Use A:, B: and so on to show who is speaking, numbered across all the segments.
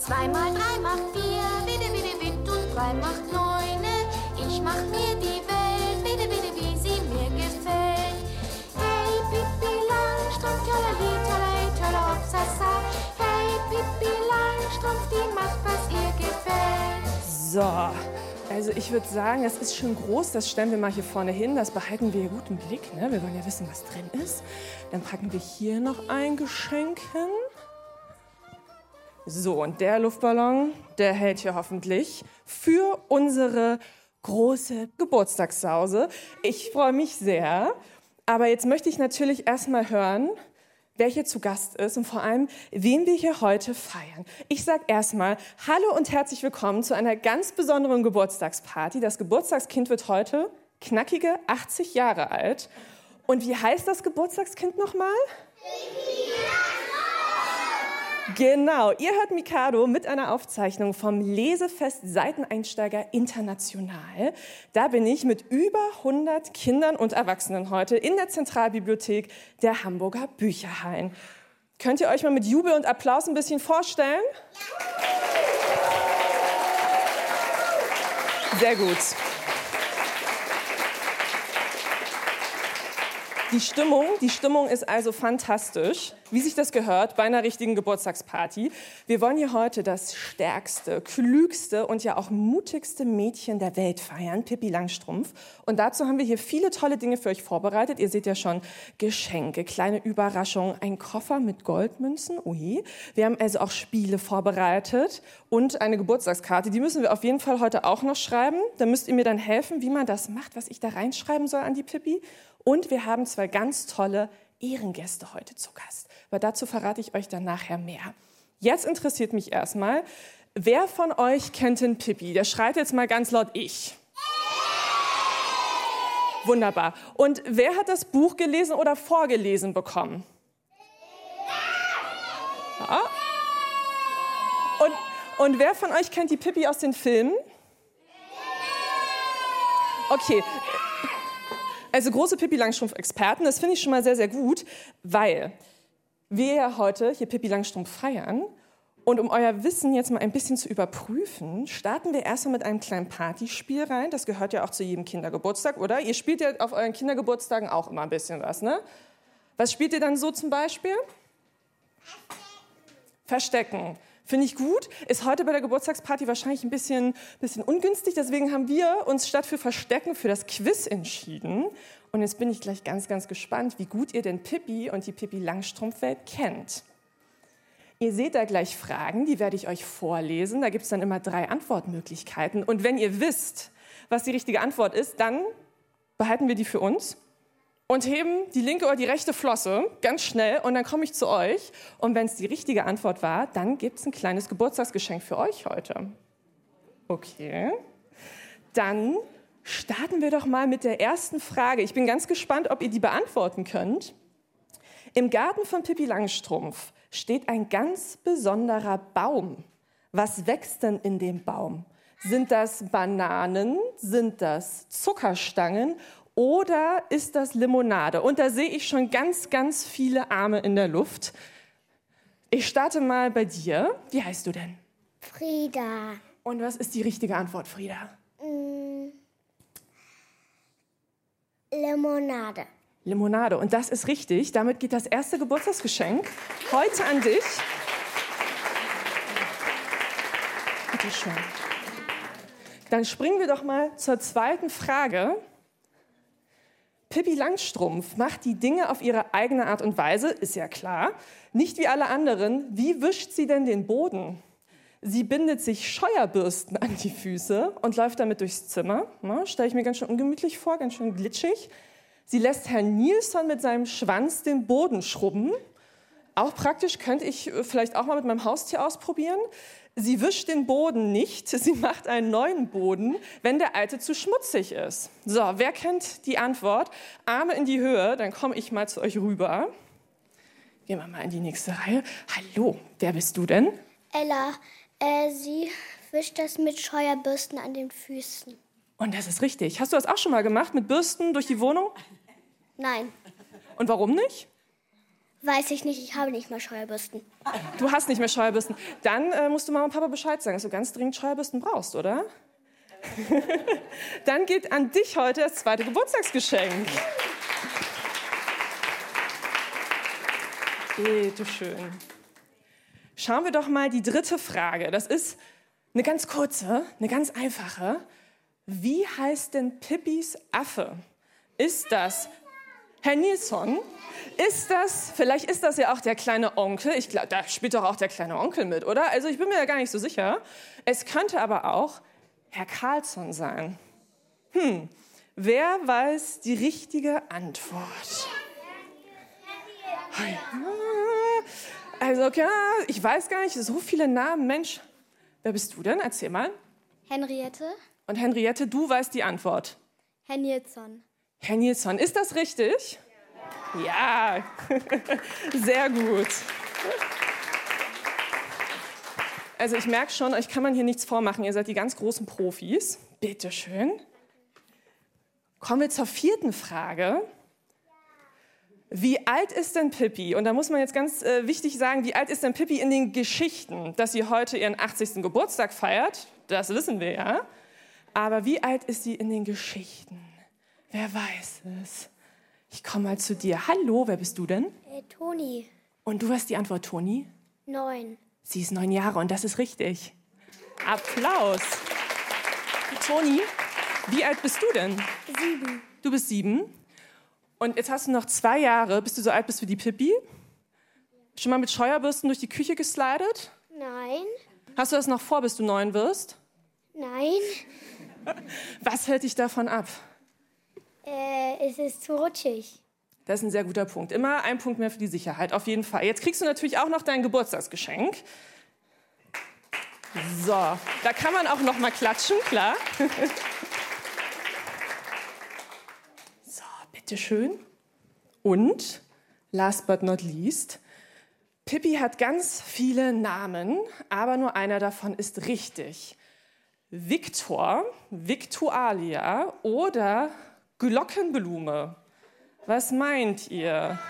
A: 2 mal 3 macht 4, bitte, bitte, bitte, und 3 macht 9. Ich mach mir die Welt, bitte, bitte, wie sie mir gefällt. Hey, Pippi Langstrumpf, tolali, tolali, tolla, hopsasa. Hey, Pippi Langstrumpf, die macht, was ihr gefällt.
B: So, also ich würde sagen, das ist schon groß, das stellen wir mal hier vorne hin, das behalten wir gut im Blick, ne? Wir wollen ja wissen, was drin ist. Dann packen wir hier noch ein Geschenk hin. So, und der Luftballon, der hält hier hoffentlich für unsere große Geburtstagssause. Ich freue mich sehr, aber jetzt möchte ich natürlich erstmal hören, wer hier zu Gast ist und vor allem, wen wir hier heute feiern. Ich sage erstmal Hallo und herzlich willkommen zu einer ganz besonderen Geburtstagsparty. Das Geburtstagskind wird heute knackige 80 Jahre alt. Und wie heißt das Geburtstagskind nochmal? Genau, ihr hört Mikado mit einer Aufzeichnung vom Lesefest Seiteneinsteiger International. Da bin ich mit über 100 Kindern und Erwachsenen heute in der Zentralbibliothek der Hamburger Bücherhallen. Könnt ihr euch mal mit Jubel und Applaus ein bisschen vorstellen? Sehr gut. Die Stimmung ist also fantastisch, wie sich das gehört bei einer richtigen Geburtstagsparty. Wir wollen hier heute das stärkste, klügste und ja auch mutigste Mädchen der Welt feiern, Pippi Langstrumpf. Und dazu haben wir hier viele tolle Dinge für euch vorbereitet. Ihr seht ja schon Geschenke, kleine Überraschungen, ein Koffer mit Goldmünzen. Ui. Wir haben also auch Spiele vorbereitet und eine Geburtstagskarte. Die müssen wir auf jeden Fall heute auch noch schreiben. Da müsst ihr mir dann helfen, wie man das macht, was ich da reinschreiben soll an die Pippi. Und wir haben 2 ganz tolle Ehrengäste heute zu Gast. Aber dazu verrate ich euch dann nachher mehr. Jetzt interessiert mich erstmal, wer von euch kennt den Pippi? Der schreit jetzt mal ganz laut ich. Wunderbar. Und wer hat das Buch gelesen oder vorgelesen bekommen? Ja. Und wer von euch kennt die Pippi aus den Filmen? Okay. Also große Pippi Langstrumpf-Experten, das finde ich schon mal sehr, sehr gut, weil wir ja heute hier Pippi Langstrumpf feiern. Und um euer Wissen jetzt mal ein bisschen zu überprüfen, starten wir erstmal mit einem kleinen Partyspiel rein. Das gehört ja auch zu jedem Kindergeburtstag, oder? Ihr spielt ja auf euren Kindergeburtstagen auch immer ein bisschen was, ne? Was spielt ihr dann so zum Beispiel? Verstecken. Finde ich gut. Ist heute bei der Geburtstagsparty wahrscheinlich ein bisschen ungünstig. Deswegen haben wir uns statt für Verstecken für das Quiz entschieden. Und jetzt bin ich gleich ganz, ganz gespannt, wie gut ihr denn Pippi und die Pippi Langstrumpf-Welt kennt. Ihr seht da gleich Fragen, die werde ich euch vorlesen. Da gibt es dann immer 3 Antwortmöglichkeiten. Und wenn ihr wisst, was die richtige Antwort ist, dann behalten wir die für uns und heben die linke oder die rechte Flosse ganz schnell und dann komme ich zu euch. Und wenn es die richtige Antwort war, dann gibt es ein kleines Geburtstagsgeschenk für euch heute. Okay, dann starten wir doch mal mit der ersten Frage. Ich bin ganz gespannt, ob ihr die beantworten könnt. Im Garten von Pippi Langstrumpf steht ein ganz besonderer Baum. Was wächst denn in dem Baum? Sind das Bananen? Sind das Zuckerstangen? Oder ist das Limonade? Und da sehe ich schon ganz, ganz viele Arme in der Luft. Ich starte mal bei dir. Wie heißt du denn?
C: Frieda.
B: Und was ist die richtige Antwort, Frieda?
C: Limonade.
B: Limonade. Und das ist richtig. Damit geht das erste Geburtstagsgeschenk heute an dich. Bitte schön. Dann springen wir doch mal zur zweiten Frage. Pippi Langstrumpf macht die Dinge auf ihre eigene Art und Weise, ist ja klar. Nicht wie alle anderen. Wie wischt sie denn den Boden? Sie bindet sich Scheuerbürsten an die Füße und läuft damit durchs Zimmer. Stelle ich mir ganz schön ungemütlich vor, ganz schön glitschig. Sie lässt Herrn Nilsson mit seinem Schwanz den Boden schrubben. Auch praktisch, könnte ich vielleicht auch mal mit meinem Haustier ausprobieren. Sie wischt den Boden nicht, sie macht einen neuen Boden, wenn der alte zu schmutzig ist. So, wer kennt die Antwort? Arme in die Höhe, dann komme ich mal zu euch rüber. Gehen wir mal in die nächste Reihe. Hallo, wer bist du denn?
C: Ella, sie wischt das mit Scheuerbürsten an den Füßen.
B: Und das ist richtig. Hast du das auch schon mal gemacht, mit Bürsten durch die Wohnung?
C: Nein,
B: Und warum nicht?
C: Weiß ich nicht, ich habe nicht mehr Scheuerbürsten.
B: Du hast nicht mehr Scheuerbürsten. Dann musst du Mama und Papa Bescheid sagen, dass du ganz dringend Scheuerbürsten brauchst, oder? Dann geht an dich heute das zweite Geburtstagsgeschenk. Bitte schön. Schauen wir doch mal die dritte Frage. Das ist eine ganz kurze, eine ganz einfache. Wie heißt denn Pippis Affe? Ist das Herr Nilsson? Vielleicht ist das ja auch der kleine Onkel. Ich glaube, da spielt doch auch der kleine Onkel mit, oder? Also ich bin mir da gar nicht so sicher. Es könnte aber auch Herr Karlsson sein. Wer weiß die richtige Antwort? Also, ja, ich weiß gar nicht, so viele Namen. Mensch, wer bist du denn? Erzähl mal.
C: Henriette.
B: Und Henriette, du weißt die Antwort.
C: Herr Nilsson.
B: Herr Nilsson, ist das richtig? Ja, sehr gut. Also ich merke schon, euch kann man hier nichts vormachen. Ihr seid die ganz großen Profis. Bitte schön. Kommen wir zur vierten Frage. Wie alt ist denn Pippi? Und da muss man jetzt ganz wichtig sagen, wie alt ist denn Pippi in den Geschichten? Dass sie heute ihren 80. Geburtstag feiert, das wissen wir ja. Aber wie alt ist sie in den Geschichten? Wer weiß es? Ich komme mal zu dir. Hallo, wer bist du denn?
C: Toni.
B: Und du hast die Antwort, Toni?
C: 9.
B: Sie ist 9 Jahre und das ist richtig. Applaus. Toni, wie alt bist du denn?
C: 7.
B: Du bist 7. Und jetzt hast du noch 2 Jahre, bis du so alt bist wie die Pippi. Schon mal mit Scheuerbürsten durch die Küche geslidet?
C: Nein.
B: Hast du das noch vor, bis du 9 wirst?
C: Nein.
B: Was hält dich davon ab?
C: Es ist zu rutschig.
B: Das ist ein sehr guter Punkt. Immer ein Punkt mehr für die Sicherheit, auf jeden Fall. Jetzt kriegst du natürlich auch noch dein Geburtstagsgeschenk. So, da kann man auch noch mal klatschen, klar. So, bitteschön. Und, last but not least, Pippi hat ganz viele Namen, aber nur einer davon ist richtig. Viktor, Viktualia oder Glockenblume. Was meint ihr?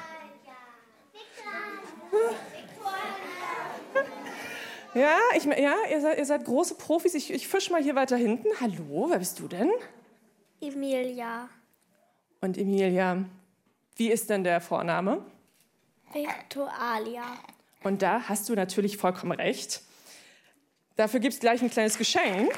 B: Ja, ihr seid große Profis. Ich fische mal hier weiter hinten. Hallo, wer bist du denn?
C: Emilia.
B: Und Emilia, wie ist denn der Vorname?
C: Viktualia.
B: Und da hast du natürlich vollkommen recht. Dafür gibt es gleich ein kleines Geschenk.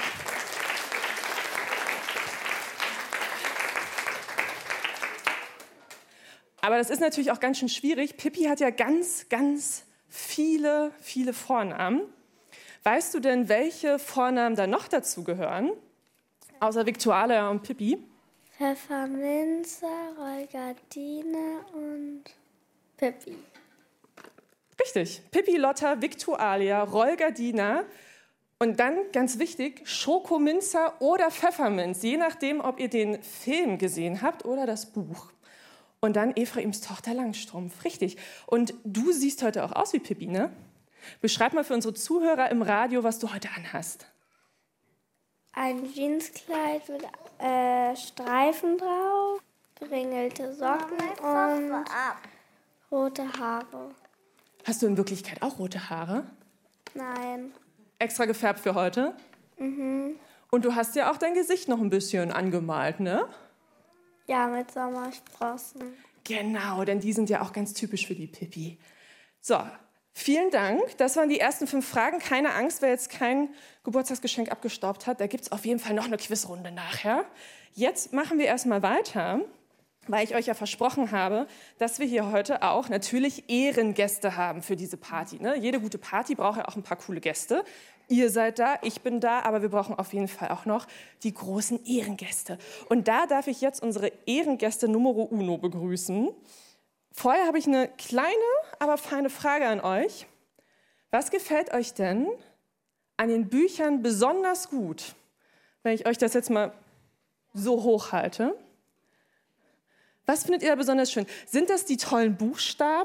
B: Aber das ist natürlich auch ganz schön schwierig. Pippi hat ja ganz, ganz viele Vornamen. Weißt du denn, welche Vornamen da noch dazu gehören? Außer Viktualia und Pippi?
C: Pfefferminze, Rolgardine und Pippi.
B: Richtig. Pippi, Lotta, Viktualia, Rolgardina und dann, ganz wichtig, Schokominzer oder Pfefferminz, je nachdem, ob ihr den Film gesehen habt oder das Buch. Und dann Ephraims Tochter Langstrumpf. Richtig. Und du siehst heute auch aus wie Pippi, ne? Beschreib mal für unsere Zuhörer im Radio, was du heute anhast.
C: Ein Jeanskleid mit Streifen drauf, geringelte Socken und rote Haare.
B: Hast du in Wirklichkeit auch rote Haare?
C: Nein.
B: Extra gefärbt für heute? Mhm. Und du hast ja auch dein Gesicht noch ein bisschen angemalt, ne?
C: Ja, mit Sommersprossen.
B: Genau, denn die sind ja auch ganz typisch für die Pippi. So, vielen Dank. Das waren die ersten 5 Fragen. Keine Angst, wer jetzt kein Geburtstagsgeschenk abgestaubt hat. Da gibt es auf jeden Fall noch eine Quizrunde nachher. Jetzt machen wir erstmal weiter, weil ich euch ja versprochen habe, dass wir hier heute auch natürlich Ehrengäste haben für diese Party. Ne? Jede gute Party braucht ja auch ein paar coole Gäste. Ihr seid da, ich bin da, aber wir brauchen auf jeden Fall auch noch die großen Ehrengäste. Und da darf ich jetzt unsere Ehrengäste Numero Uno begrüßen. Vorher habe ich eine kleine, aber feine Frage an euch. Was gefällt euch denn an den Büchern besonders gut, wenn ich euch das jetzt mal so hochhalte? Was findet ihr da besonders schön? Sind das die tollen Buchstaben?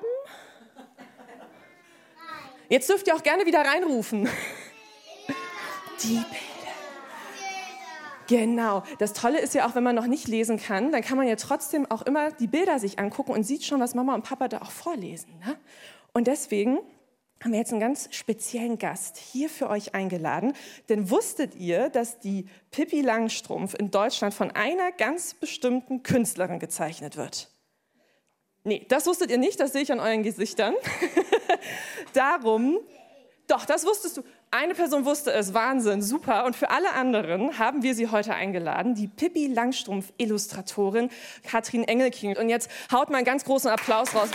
B: Jetzt dürft ihr auch gerne wieder reinrufen. Die Bilder. Genau. Das Tolle ist ja auch, wenn man noch nicht lesen kann, dann kann man ja trotzdem auch immer die Bilder sich angucken und sieht schon, was Mama und Papa da auch vorlesen. Ne? Und deswegen haben wir jetzt einen ganz speziellen Gast hier für euch eingeladen. Denn wusstet ihr, dass die Pippi Langstrumpf in Deutschland von einer ganz bestimmten Künstlerin gezeichnet wird? Nee, das wusstet ihr nicht, das sehe ich an euren Gesichtern. Darum, doch, das wusstest du. Eine Person wusste es, Wahnsinn, super. Und für alle anderen haben wir sie heute eingeladen, die Pippi Langstrumpf-Illustratorin Katrin Engelking. Und jetzt haut mal einen ganz großen Applaus raus.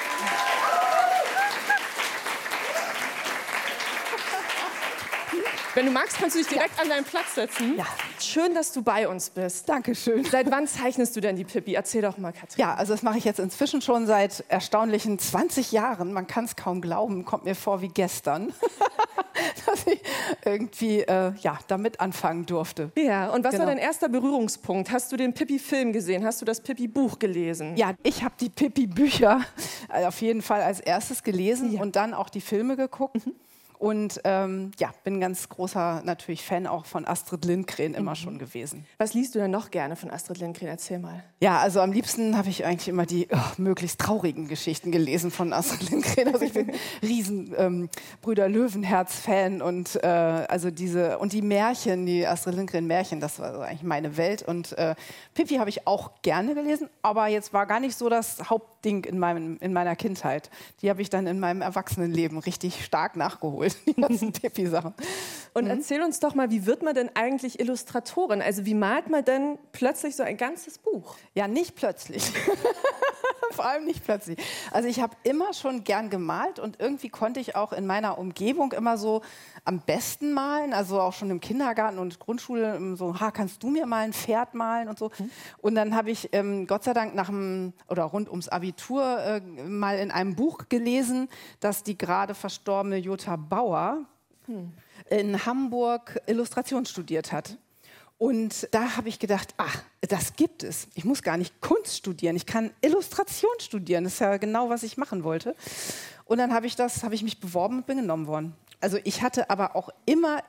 B: Wenn du magst, kannst du dich direkt an deinen Platz setzen.
D: Ja.
B: Schön, dass du bei uns bist.
D: Dankeschön.
B: Seit wann zeichnest du denn die Pippi? Erzähl doch mal, Katrin.
D: Ja, also das mache ich jetzt inzwischen schon seit erstaunlichen 20 Jahren. Man kann es kaum glauben, kommt mir vor wie gestern, dass ich irgendwie damit anfangen durfte.
B: Ja, und was
D: Genau.
B: war dein erster Berührungspunkt? Hast du den Pippi-Film gesehen? Hast du das Pippi-Buch gelesen?
D: Ja, ich habe die Pippi-Bücher auf jeden Fall als erstes gelesen und dann auch die Filme geguckt. Und bin ganz großer natürlich Fan auch von Astrid Lindgren immer schon gewesen.
B: Was liest du denn noch gerne von Astrid Lindgren? Erzähl mal.
D: Ja, also am liebsten habe ich eigentlich immer die möglichst traurigen Geschichten gelesen von Astrid Lindgren. Also ich bin riesen Brüder Löwenherz-Fan und und die Märchen, die Astrid Lindgren-Märchen, das war also eigentlich meine Welt. Und Pippi habe ich auch gerne gelesen, aber jetzt war gar nicht so das Hauptding in meiner Kindheit. Die habe ich dann in meinem Erwachsenenleben richtig stark nachgeholt. Die ganzen Pippi-Sachen.
B: Und erzähl uns doch mal, wie wird man denn eigentlich Illustratorin? Also wie malt man denn plötzlich so ein ganzes Buch?
D: Ja, nicht plötzlich. Vor allem nicht plötzlich. Also ich habe immer schon gern gemalt und irgendwie konnte ich auch in meiner Umgebung immer so am besten malen. Also auch schon im Kindergarten und Grundschule so, kannst du mir mal ein Pferd malen und so. Und dann habe ich Gott sei Dank rund ums Abitur mal in einem Buch gelesen, dass die gerade verstorbene Jutta Bauer in Hamburg Illustration studiert hat. Und da habe ich gedacht, das gibt es. Ich muss gar nicht Kunst studieren, ich kann Illustration studieren. Das ist ja genau, was ich machen wollte. Und dann habe ich mich beworben und bin genommen worden. Also ich hatte aber auch immer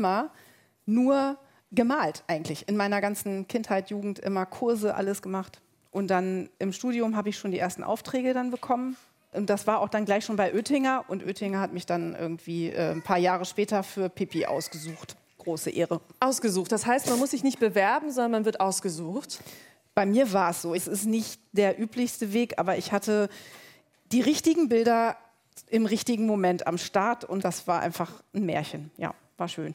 D: nur gemalt eigentlich. In meiner ganzen Kindheit, Jugend immer Kurse, alles gemacht. Und dann im Studium habe ich schon die ersten Aufträge dann bekommen. Und das war auch dann gleich schon bei Oettinger. Und Oettinger hat mich dann irgendwie ein paar Jahre später für Pippi ausgesucht. Große Ehre.
B: Ausgesucht. Das heißt, man muss sich nicht bewerben, sondern man wird ausgesucht.
D: Bei mir war es so. Es ist nicht der üblichste Weg, aber ich hatte die richtigen Bilder im richtigen Moment am Start. Und das war einfach ein Märchen. Ja, war schön.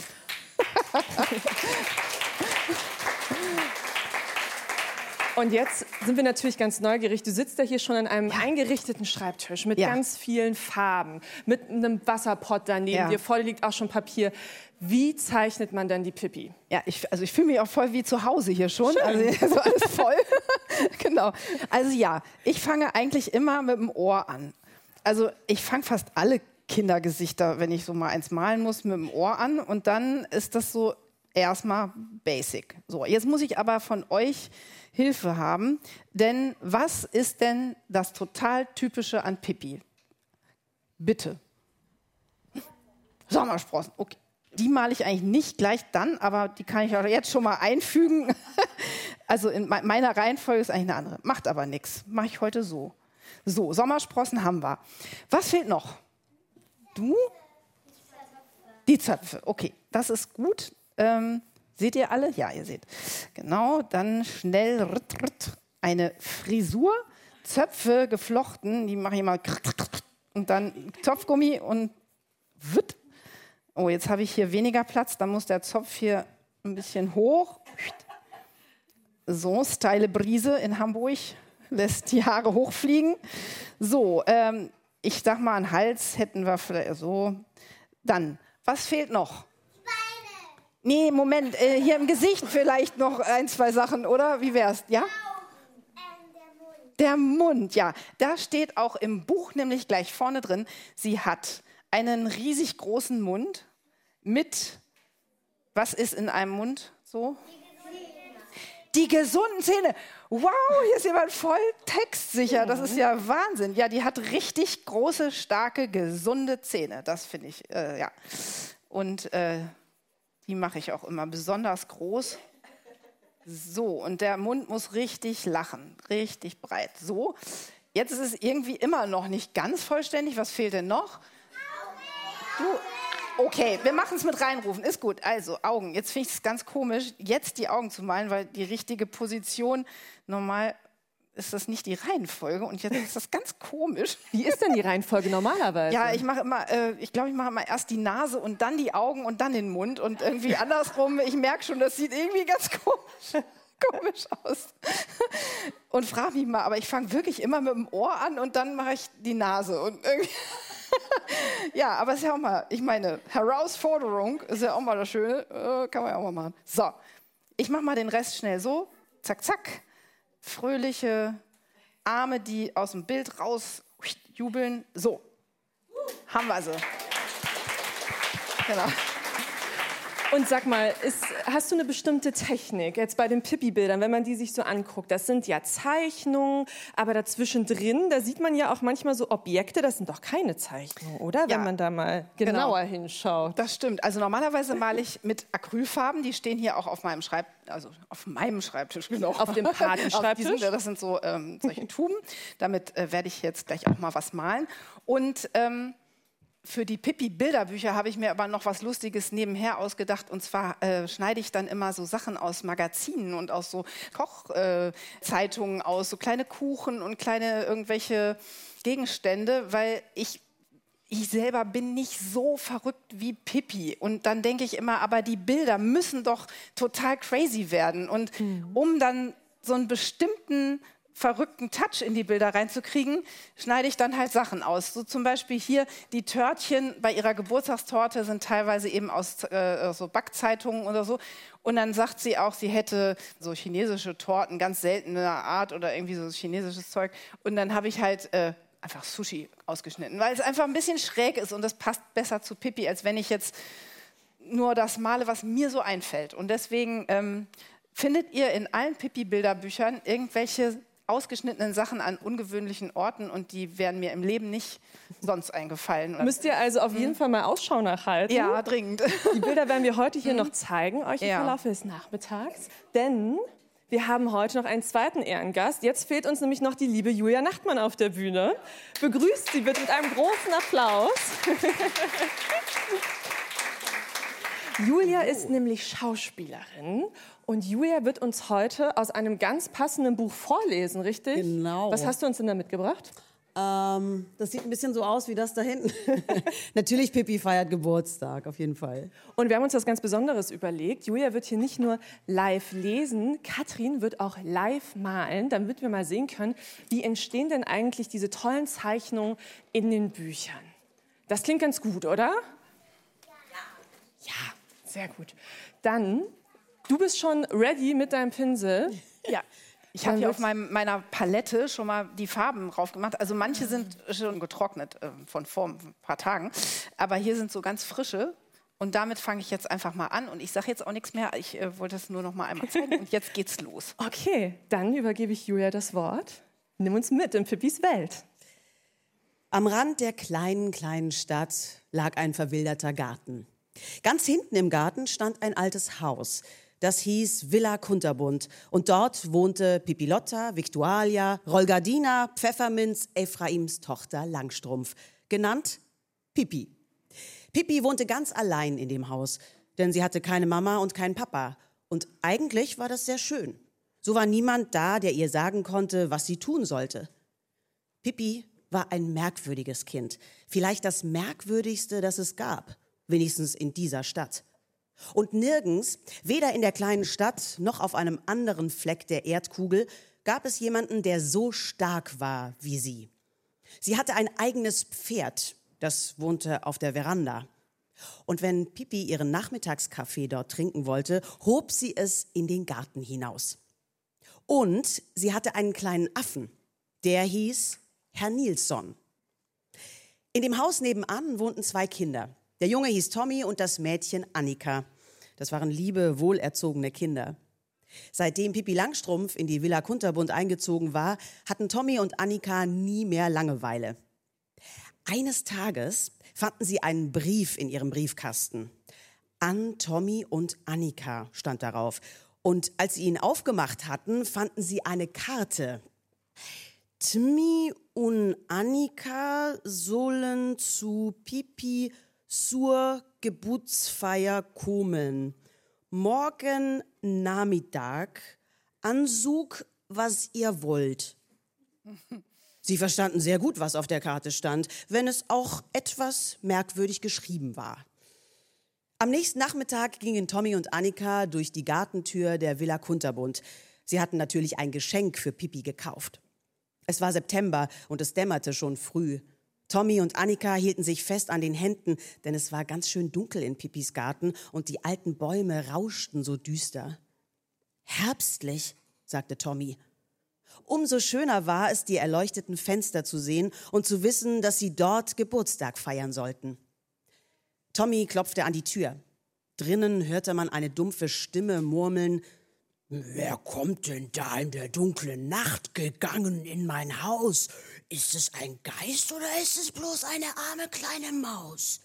B: Und jetzt sind wir natürlich ganz neugierig. Du sitzt ja hier schon an einem eingerichteten Schreibtisch mit ganz vielen Farben, mit einem Wasserpott daneben dir. Vor dir liegt auch schon Papier. Wie zeichnet man dann die Pippi?
D: Ja, ich fühle mich auch voll wie zu Hause hier schon. Schön. Also so alles voll. Genau. Also ja, ich fange eigentlich immer mit dem Ohr an. Also ich fange fast alle Kindergesichter, wenn ich so mal eins malen muss, mit dem Ohr an. Und dann ist das so erstmal basic. So, jetzt muss ich aber von euch Hilfe haben, denn was ist denn das total Typische an Pippi? Bitte. Sommersprossen, okay. Die male ich eigentlich nicht gleich dann, aber die kann ich auch jetzt schon mal einfügen. Also in meiner Reihenfolge ist eigentlich eine andere. Macht aber nichts. Mache ich heute so. So, Sommersprossen haben wir. Was fehlt noch? Du? Die Zöpfe. Okay, das ist gut. Seht ihr alle? Ja, ihr seht. Genau, dann schnell eine Frisur. Zöpfe geflochten, die mache ich mal. Und dann Zopfgummi und witt. Oh, jetzt habe ich hier weniger Platz, dann muss der Zopf hier ein bisschen hoch. So, steile Brise in Hamburg, lässt die Haare hochfliegen. So, ich sag mal, einen Hals hätten wir vielleicht so. Dann, was fehlt noch?
C: Beine.
D: Nee, Moment, hier im Gesicht vielleicht noch ein, zwei Sachen, oder? Wie wär's? Ja? Der Mund, ja. Da steht auch im Buch nämlich gleich vorne drin, sie hat einen riesig großen Mund mit, was ist in einem Mund so? Die gesunden Zähne. Wow, hier ist jemand voll textsicher. Das ist ja Wahnsinn. Ja, die hat richtig große, starke, gesunde Zähne. Das finde ich, ja. Und die mache ich auch immer besonders groß. So, und der Mund muss richtig lachen, richtig breit. So, jetzt ist es irgendwie immer noch nicht ganz vollständig. Was fehlt denn noch? Okay, wir machen es mit reinrufen, ist gut. Also, Augen. Jetzt finde ich es ganz komisch, jetzt die Augen zu malen, weil die richtige Position, normal ist das nicht die Reihenfolge und jetzt ist das ganz komisch.
B: Wie ist denn die Reihenfolge normalerweise?
D: Ja, ich mache immer, ich mache immer erst die Nase und dann die Augen und dann den Mund und irgendwie andersrum. Ich merke schon, das sieht irgendwie ganz komisch aus. Und frage mich mal, aber ich fange wirklich immer mit dem Ohr an und dann mache ich die Nase und irgendwie... Ja, aber es ist ja auch mal, ich meine, Herausforderung ist ja auch mal das Schöne, kann man ja auch mal machen. So, ich mache mal den Rest schnell so, zack, zack. Fröhliche Arme, die aus dem Bild raus jubeln. So, haben wir sie. Genau.
B: Und sag mal, hast du eine bestimmte Technik jetzt bei den Pippi-Bildern, wenn man die sich so anguckt? Das sind ja Zeichnungen, aber dazwischen drin, da sieht man ja auch manchmal so Objekte, das sind doch keine Zeichnungen, oder? Wenn man da mal genauer hinschaut.
D: Das stimmt. Also normalerweise male ich mit Acrylfarben, die stehen hier auch auf meinem Schreibtisch, genau.
B: Auf dem Patenschreibtisch?
D: Das sind so solche Tuben. Damit werde ich jetzt gleich auch mal was malen. Und für die Pippi-Bilderbücher habe ich mir aber noch was Lustiges nebenher ausgedacht. Und zwar schneide ich dann immer so Sachen aus Magazinen und aus so Kochzeitungen aus, so kleine Kuchen und kleine irgendwelche Gegenstände, weil ich selber bin nicht so verrückt wie Pippi. Und dann denke ich immer, aber die Bilder müssen doch total crazy werden. Und um dann so einen bestimmten verrückten Touch in die Bilder reinzukriegen, schneide ich dann halt Sachen aus. So zum Beispiel hier die Törtchen bei ihrer Geburtstagstorte sind teilweise eben aus so Backzeitungen oder so. Und dann sagt sie auch, sie hätte so chinesische Torten, ganz seltener Art oder irgendwie so chinesisches Zeug. Und dann habe ich halt einfach Sushi ausgeschnitten, weil es einfach ein bisschen schräg ist und das passt besser zu Pippi, als wenn ich jetzt nur das male, was mir so einfällt. Und deswegen findet ihr in allen Pippi-Bilderbüchern irgendwelche ausgeschnittenen Sachen an ungewöhnlichen Orten und die wären mir im Leben nicht sonst eingefallen.
B: Müsst ihr also auf jeden Fall mal Ausschau nachhalten.
D: Ja, dringend.
B: Die Bilder werden wir heute hier noch zeigen, euch im Verlauf des Nachmittags. Denn wir haben heute noch einen zweiten Ehrengast. Jetzt fehlt uns nämlich noch die liebe Julia Nachtmann auf der Bühne. Begrüßt sie bitte mit einem großen Applaus. Julia ist nämlich Schauspielerin und Julia wird uns heute aus einem ganz passenden Buch vorlesen, richtig?
E: Genau.
B: Was hast du uns denn da mitgebracht?
E: Das sieht ein bisschen so aus wie das da hinten. Natürlich, Pippi feiert Geburtstag, auf jeden Fall.
B: Und wir haben uns was ganz Besonderes überlegt. Julia wird hier nicht nur live lesen, Katrin wird auch live malen, damit wir mal sehen können, wie entstehen denn eigentlich diese tollen Zeichnungen in den Büchern. Das klingt ganz gut, oder? Ja, sehr gut. Dann, du bist schon ready mit deinem Pinsel.
D: Ja. Ich habe hier auf meiner Palette schon mal die Farben drauf gemacht. Also manche sind schon getrocknet von vor ein paar Tagen. Aber hier sind so ganz frische. Und damit fange ich jetzt einfach mal an. Und ich sage jetzt auch nichts mehr. Ich wollte es nur noch mal einmal zeigen. Und jetzt geht's los.
B: Okay, dann übergebe ich Julia das Wort. Nimm uns mit in Pippis Welt.
E: Am Rand der kleinen Stadt lag ein verwilderter Garten. Ganz hinten im Garten stand ein altes Haus. Das hieß Villa Kunterbund und dort wohnte Pippilotta, Victualia, Rolgardina, Pfefferminz, Ephraims Tochter Langstrumpf, genannt Pippi. Pippi wohnte ganz allein in dem Haus, denn sie hatte keine Mama und keinen Papa. Und eigentlich war das sehr schön. So war niemand da, der ihr sagen konnte, was sie tun sollte. Pippi war ein merkwürdiges Kind, vielleicht das merkwürdigste, das es gab, wenigstens in dieser Stadt. Und nirgends, weder in der kleinen Stadt noch auf einem anderen Fleck der Erdkugel, gab es jemanden, der so stark war wie sie. Sie hatte ein eigenes Pferd, das wohnte auf der Veranda. Und wenn Pippi ihren Nachmittagskaffee dort trinken wollte, hob sie es in den Garten hinaus. Und sie hatte einen kleinen Affen, der hieß Herr Nilsson. In dem Haus nebenan wohnten 2 Kinder. Der Junge hieß Tommy und das Mädchen Annika. Das waren liebe, wohlerzogene Kinder. Seitdem Pippi Langstrumpf in die Villa Kunterbund eingezogen war, hatten Tommy und Annika nie mehr Langeweile. Eines Tages fanden sie einen Brief in ihrem Briefkasten. An Tommy und Annika stand darauf. Und als sie ihn aufgemacht hatten, fanden sie eine Karte. Tmi und Annika sollen zu Pipi zur Geburtsfeier kommen. Morgen Nachmittag. Anzug, was ihr wollt. Sie verstanden sehr gut, was auf der Karte stand, wenn es auch etwas merkwürdig geschrieben war. Am nächsten Nachmittag gingen Tommy und Annika durch die Gartentür der Villa Kunterbund. Sie hatten natürlich ein Geschenk für Pippi gekauft. Es war September und es dämmerte schon früh. Tommy und Annika hielten sich fest an den Händen, denn es war ganz schön dunkel in Pippis Garten und die alten Bäume rauschten so düster. Herbstlich, sagte Tommy. Umso schöner war es, die erleuchteten Fenster zu sehen und zu wissen, dass sie dort Geburtstag feiern sollten. Tommy klopfte an die Tür. Drinnen hörte man eine dumpfe Stimme murmeln: »Wer kommt denn da in der dunklen Nacht gegangen in mein Haus? Ist es ein Geist oder ist es bloß eine arme kleine Maus?«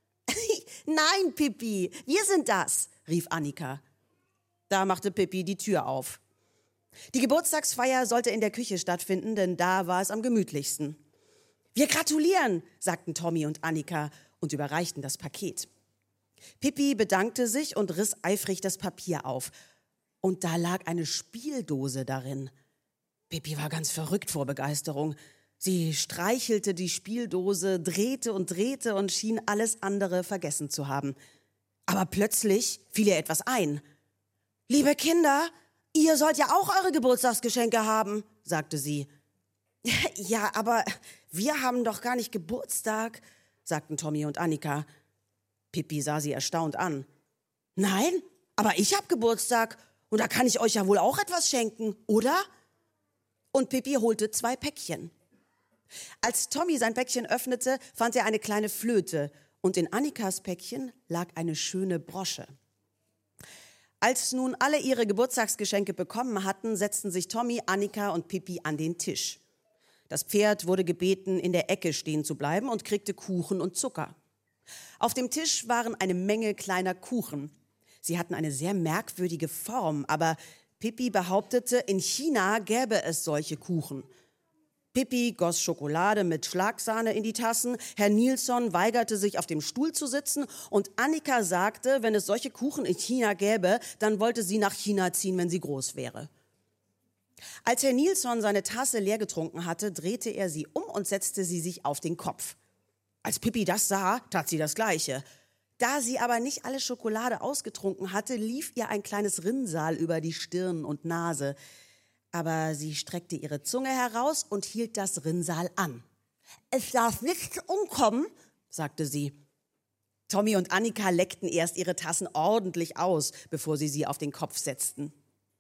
E: »Nein, Pippi, wir sind das«, rief Annika. Da machte Pippi die Tür auf. Die Geburtstagsfeier sollte in der Küche stattfinden, denn da war es am gemütlichsten. »Wir gratulieren«, sagten Tommy und Annika und überreichten das Paket. Pippi bedankte sich und riss eifrig das Papier auf. Und da lag eine Spieldose darin. Pippi war ganz verrückt vor Begeisterung. Sie streichelte die Spieldose, drehte und schien alles andere vergessen zu haben. Aber plötzlich fiel ihr etwas ein. »Liebe Kinder, ihr sollt ja auch eure Geburtstagsgeschenke haben«, sagte sie. »Ja, aber wir haben doch gar nicht Geburtstag«, sagten Tommy und Annika. Pippi sah sie erstaunt an. »Nein, aber ich habe Geburtstag und da kann ich euch ja wohl auch etwas schenken, oder?« Und Pippi holte 2 Päckchen. Als Tommy sein Päckchen öffnete, fand er eine kleine Flöte und in Annikas Päckchen lag eine schöne Brosche. Als nun alle ihre Geburtstagsgeschenke bekommen hatten, setzten sich Tommy, Annika und Pippi an den Tisch. Das Pferd wurde gebeten, in der Ecke stehen zu bleiben und kriegte Kuchen und Zucker. Auf dem Tisch waren eine Menge kleiner Kuchen. Sie hatten eine sehr merkwürdige Form, aber Pippi behauptete, in China gäbe es solche Kuchen. Pippi goss Schokolade mit Schlagsahne in die Tassen, Herr Nilsson weigerte sich, auf dem Stuhl zu sitzen und Annika sagte, wenn es solche Kuchen in China gäbe, dann wollte sie nach China ziehen, wenn sie groß wäre. Als Herr Nilsson seine Tasse leer getrunken hatte, drehte er sie um und setzte sie sich auf den Kopf. Als Pippi das sah, tat sie das Gleiche. Da sie aber nicht alle Schokolade ausgetrunken hatte, lief ihr ein kleines Rinnsal über die Stirn und Nase. Aber sie streckte ihre Zunge heraus und hielt das Rinnsal an. »Es darf nichts umkommen«, sagte sie. Tommy und Annika leckten erst ihre Tassen ordentlich aus, bevor sie auf den Kopf setzten.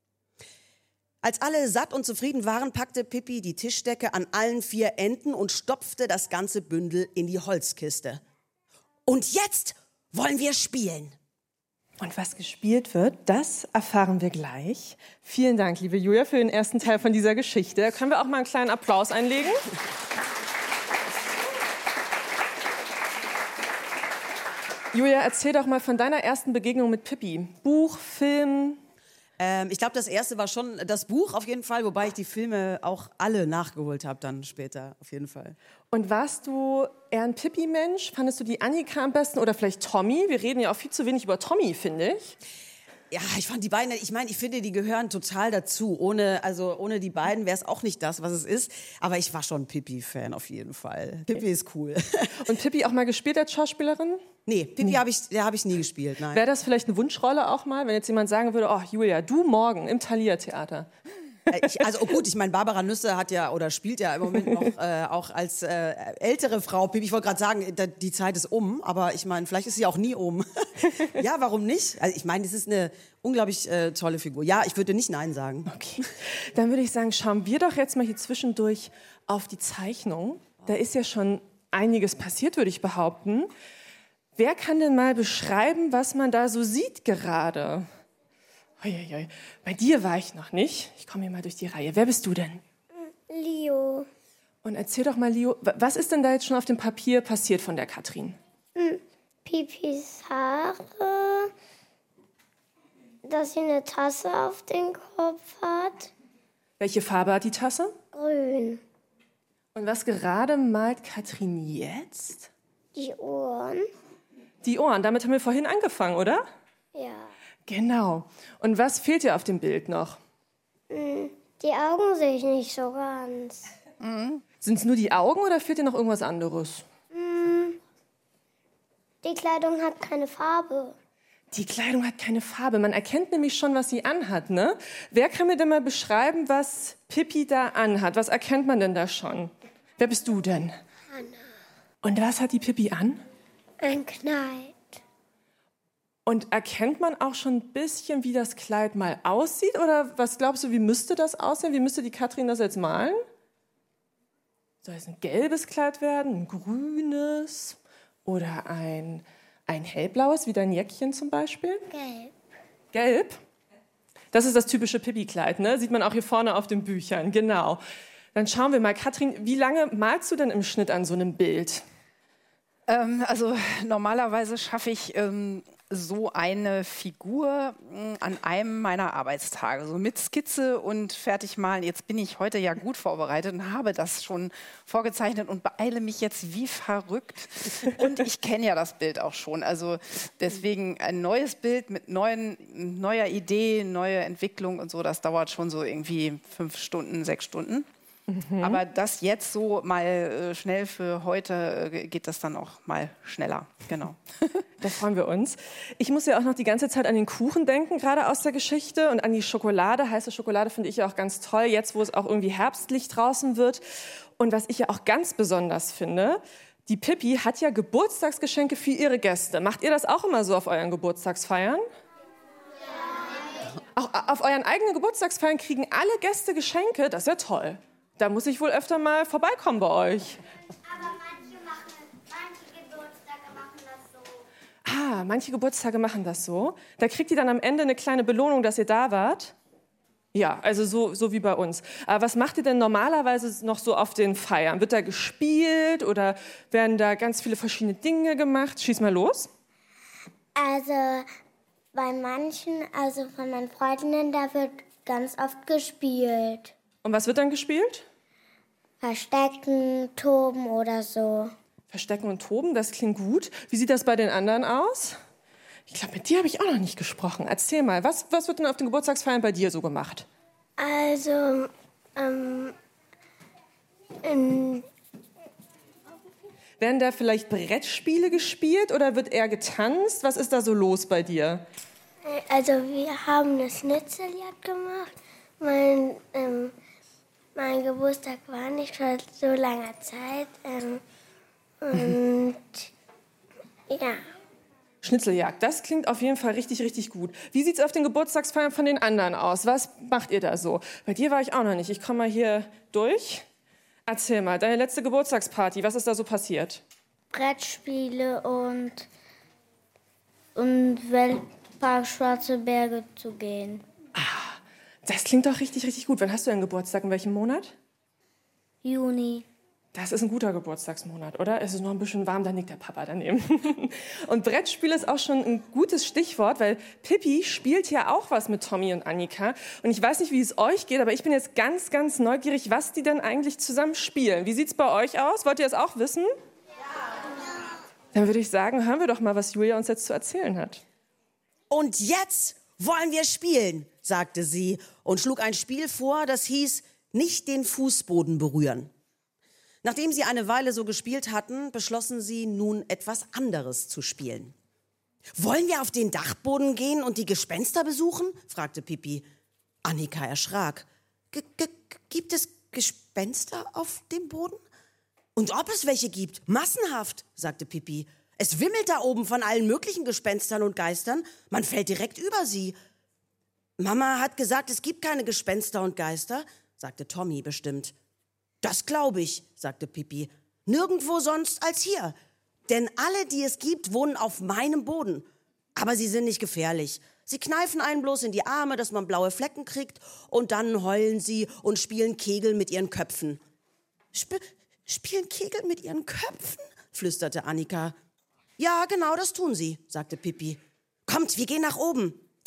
E: Als alle satt und zufrieden waren, packte Pippi die Tischdecke an allen 4 Enden und stopfte das ganze Bündel in die Holzkiste. »Und jetzt wollen wir spielen.«
B: Und was gespielt wird, das erfahren wir gleich. Vielen Dank, liebe Julia, für den ersten Teil von dieser Geschichte. Da können wir auch mal einen kleinen Applaus einlegen. Julia, erzähl doch mal von deiner ersten Begegnung mit Pippi. Buch, Film?
E: Ich glaube, das erste war schon das Buch auf jeden Fall, wobei ich die Filme auch alle nachgeholt habe dann später, auf jeden Fall.
B: Und warst du eher ein Pippi-Mensch? Fandest du die Annika am besten oder vielleicht Tommy? Wir reden ja auch viel zu wenig über Tommy, finde ich.
E: Ja, ich fand die beiden, ich finde, die gehören total dazu. Ohne die beiden wäre es auch nicht das, was es ist. Aber ich war schon Pippi-Fan auf jeden Fall. Pippi ist cool.
B: Und Pippi auch mal gespielt als Schauspielerin?
E: Nee, Pippi habe ich nie gespielt, nein.
B: Wäre das vielleicht eine Wunschrolle auch mal, wenn jetzt jemand sagen würde, oh Julia, du morgen im Thalia-Theater?
E: Ich meine, Barbara Nüsse hat ja oder spielt ja im Moment noch auch als ältere Frau Pippi. Ich wollte gerade sagen, die Zeit ist um, aber ich meine, vielleicht ist sie auch nie um. Ja, warum nicht? Also ich meine, das ist eine unglaublich tolle Figur. Ja, ich würde nicht Nein sagen.
B: Okay, dann würde ich sagen, schauen wir doch jetzt mal hier zwischendurch auf die Zeichnung. Da ist ja schon einiges passiert, würde ich behaupten. Wer kann denn mal beschreiben, was man da so sieht gerade? Bei dir war ich noch nicht. Ich komme hier mal durch die Reihe. Wer bist du denn?
C: Leo.
B: Und erzähl doch mal, Leo, was ist denn da jetzt schon auf dem Papier passiert von der Katrin?
C: Pipis Haare. dass sie eine Tasse auf dem Kopf hat.
B: Welche Farbe hat die Tasse?
C: Grün.
B: Und was gerade malt Katrin jetzt?
C: Die Ohren.
B: Die Ohren, damit haben wir vorhin angefangen, oder?
C: Ja.
B: Genau. Und was fehlt dir auf dem Bild noch?
C: Die Augen sehe ich nicht so ganz.
B: Sind es nur die Augen oder fehlt dir noch irgendwas anderes?
C: Die Kleidung hat keine Farbe.
B: Die Kleidung hat keine Farbe. Man erkennt nämlich schon, was sie anhat, ne? Wer kann mir denn mal beschreiben, was Pippi da anhat? Was erkennt man denn da schon? Wer bist du denn?
C: Anna.
B: Und was hat die Pippi an?
C: Ein Kleid.
B: Und erkennt man auch schon ein bisschen, wie das Kleid mal aussieht? Oder was glaubst du, wie müsste das aussehen? Wie müsste die Katrin das jetzt malen? Soll es ein gelbes Kleid werden, ein grünes oder ein hellblaues, wie dein Jäckchen zum Beispiel?
C: Gelb.
B: Gelb? Das ist das typische Pippi-Kleid, ne? Sieht man auch hier vorne auf den Büchern, genau. Dann schauen wir mal, Katrin, wie lange malst du denn im Schnitt an so einem Bild?
D: Also normalerweise schaffe ich so eine Figur an einem meiner Arbeitstage, so mit Skizze und Fertigmalen. Jetzt bin ich heute ja gut vorbereitet und habe das schon vorgezeichnet und beeile mich jetzt wie verrückt. Und ich kenne ja das Bild auch schon. Also deswegen ein neues Bild mit neuer Idee, neue Entwicklung und so, das dauert schon so irgendwie 5 Stunden, 6 Stunden. Aber das jetzt so mal schnell für heute geht das dann auch mal schneller. Genau.
B: Da freuen wir uns. Ich muss ja auch noch die ganze Zeit an den Kuchen denken, gerade aus der Geschichte, und an die Schokolade. Heiße Schokolade finde ich ja auch ganz toll, jetzt wo es auch irgendwie herbstlich draußen wird. Und was ich ja auch ganz besonders finde, die Pippi hat ja Geburtstagsgeschenke für ihre Gäste. Macht ihr das auch immer so auf euren Geburtstagsfeiern? Ja. Auch auf euren eigenen Geburtstagsfeiern kriegen alle Gäste Geschenke? Das ist ja toll. Da muss ich wohl öfter mal vorbeikommen bei euch.
C: Aber manche Geburtstage machen das so.
B: Ah, manche Geburtstage machen das so. Da kriegt ihr dann am Ende eine kleine Belohnung, dass ihr da wart? Ja, also so wie bei uns. Aber was macht ihr denn normalerweise noch so auf den Feiern? Wird da gespielt oder werden da ganz viele verschiedene Dinge gemacht? Schieß mal los.
C: Also bei manchen, also von meinen Freundinnen, da wird ganz oft gespielt.
B: Und was wird dann gespielt?
C: Verstecken, toben oder so.
B: Verstecken und toben, das klingt gut. Wie sieht das bei den anderen aus? Ich glaube, mit dir habe ich auch noch nicht gesprochen. Erzähl mal, was wird denn auf den Geburtstagsfeiern bei dir so gemacht?
C: Also,
B: Werden da vielleicht Brettspiele gespielt oder wird eher getanzt? Was ist da so los bei dir?
C: also wir haben eine Schnitzeljagd gemacht. Mein Geburtstag war nicht vor so langer Zeit. Und ja.
B: Schnitzeljagd, das klingt auf jeden Fall richtig, richtig gut. Wie sieht es auf den Geburtstagsfeiern von den anderen aus? Was macht ihr da so? Bei dir war ich auch noch nicht. Ich komme mal hier durch. Erzähl mal, deine letzte Geburtstagsparty, was ist da so passiert?
C: Brettspiele und Weltpark Schwarze Berge zu gehen.
B: Das klingt doch richtig, richtig gut. Wann hast du deinen Geburtstag? In welchem Monat?
C: Juni.
B: Das ist ein guter Geburtstagsmonat, oder? Es ist noch ein bisschen warm, da nickt der Papa daneben. Und Brettspiel ist auch schon ein gutes Stichwort, weil Pippi spielt ja auch was mit Tommy und Annika. Und ich weiß nicht, wie es euch geht, aber ich bin jetzt ganz, ganz neugierig, was die denn eigentlich zusammen spielen. Wie sieht's bei euch aus? Wollt ihr es auch wissen? Ja. Dann würde ich sagen, hören wir doch mal, was Julia uns jetzt zu erzählen hat.
E: Und jetzt wollen wir spielen, sagte sie und schlug ein Spiel vor, das hieß, nicht den Fußboden berühren. Nachdem sie eine Weile so gespielt hatten, beschlossen sie, nun etwas anderes zu spielen. Wollen wir auf den Dachboden gehen und die Gespenster besuchen? Fragte Pippi. Annika erschrak. Gibt es Gespenster auf dem Boden? Und ob es welche gibt? Massenhaft, sagte Pippi. Es wimmelt da oben von allen möglichen Gespenstern und Geistern. Man fällt direkt über sie. Mama hat gesagt, es gibt keine Gespenster und Geister, sagte Tommy bestimmt. Das glaube ich, sagte Pippi. Nirgendwo sonst als hier. Denn alle, die es gibt, wohnen auf meinem Boden. Aber sie sind nicht gefährlich. Sie kneifen einen bloß in die Arme, dass man blaue Flecken kriegt, und dann heulen sie und spielen Kegel mit ihren Köpfen. Spielen Kegel mit ihren Köpfen? Flüsterte Annika. Ja, genau, das tun sie, sagte Pippi. Kommt, wir gehen nach oben.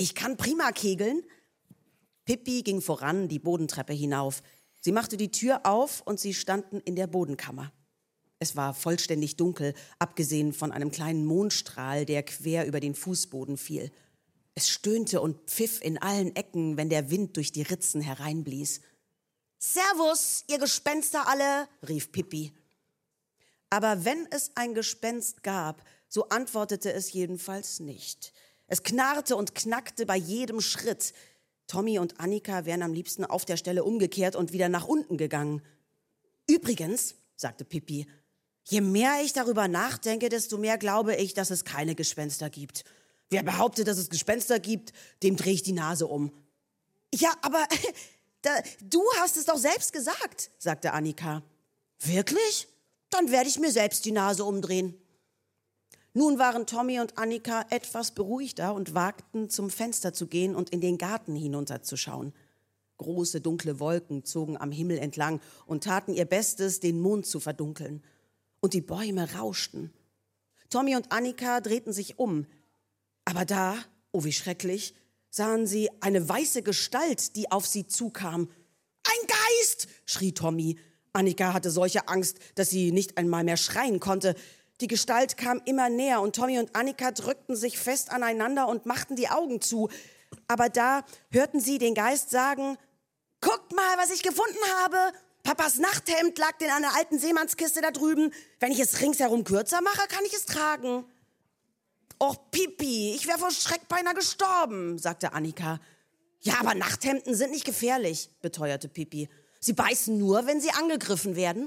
E: Ich kann prima kegeln. Pippi ging voran die Bodentreppe hinauf. Sie machte die Tür auf und sie standen in der Bodenkammer. Es war vollständig dunkel, abgesehen von einem kleinen Mondstrahl, der quer über den Fußboden fiel. Es stöhnte und pfiff in allen Ecken, wenn der Wind durch die Ritzen hereinblies. »Servus, ihr Gespenster alle«, rief Pippi. Aber wenn es ein Gespenst gab, so antwortete es jedenfalls nicht. Es knarrte und knackte bei jedem Schritt. Tommy und Annika wären am liebsten auf der Stelle umgekehrt und wieder nach unten gegangen. »Übrigens«, sagte Pippi, »je mehr ich darüber nachdenke, desto mehr glaube ich, dass es keine Gespenster gibt. Wer behauptet, dass es Gespenster gibt, dem drehe ich die Nase um.« »Ja, aber du hast es doch selbst gesagt«, sagte Annika. »Wirklich? Dann werde ich mir selbst die Nase umdrehen.« Nun waren Tommy und Annika etwas beruhigter und wagten, zum Fenster zu gehen und in den Garten hinunterzuschauen. Große, dunkle Wolken zogen am Himmel entlang und taten ihr Bestes, den Mond zu verdunkeln. Und die Bäume rauschten. Tommy und Annika drehten sich um. Aber da, oh wie schrecklich, sahen sie eine weiße Gestalt, die auf sie zukam. »Ein Geist!« schrie Tommy. Annika hatte solche Angst, dass sie nicht einmal mehr schreien konnte. Die Gestalt kam immer näher und Tommy und Annika drückten sich fest aneinander und machten die Augen zu. Aber da hörten sie den Geist sagen, »Guckt mal, was ich gefunden habe! Papas Nachthemd lag in einer alten Seemannskiste da drüben. Wenn ich es ringsherum kürzer mache, kann ich es tragen.« »Och, Pipi, ich wäre vor Schreck beinahe gestorben«, sagte Annika. »Ja, aber Nachthemden sind nicht gefährlich«, beteuerte Pipi. »Sie beißen nur, wenn sie angegriffen werden.«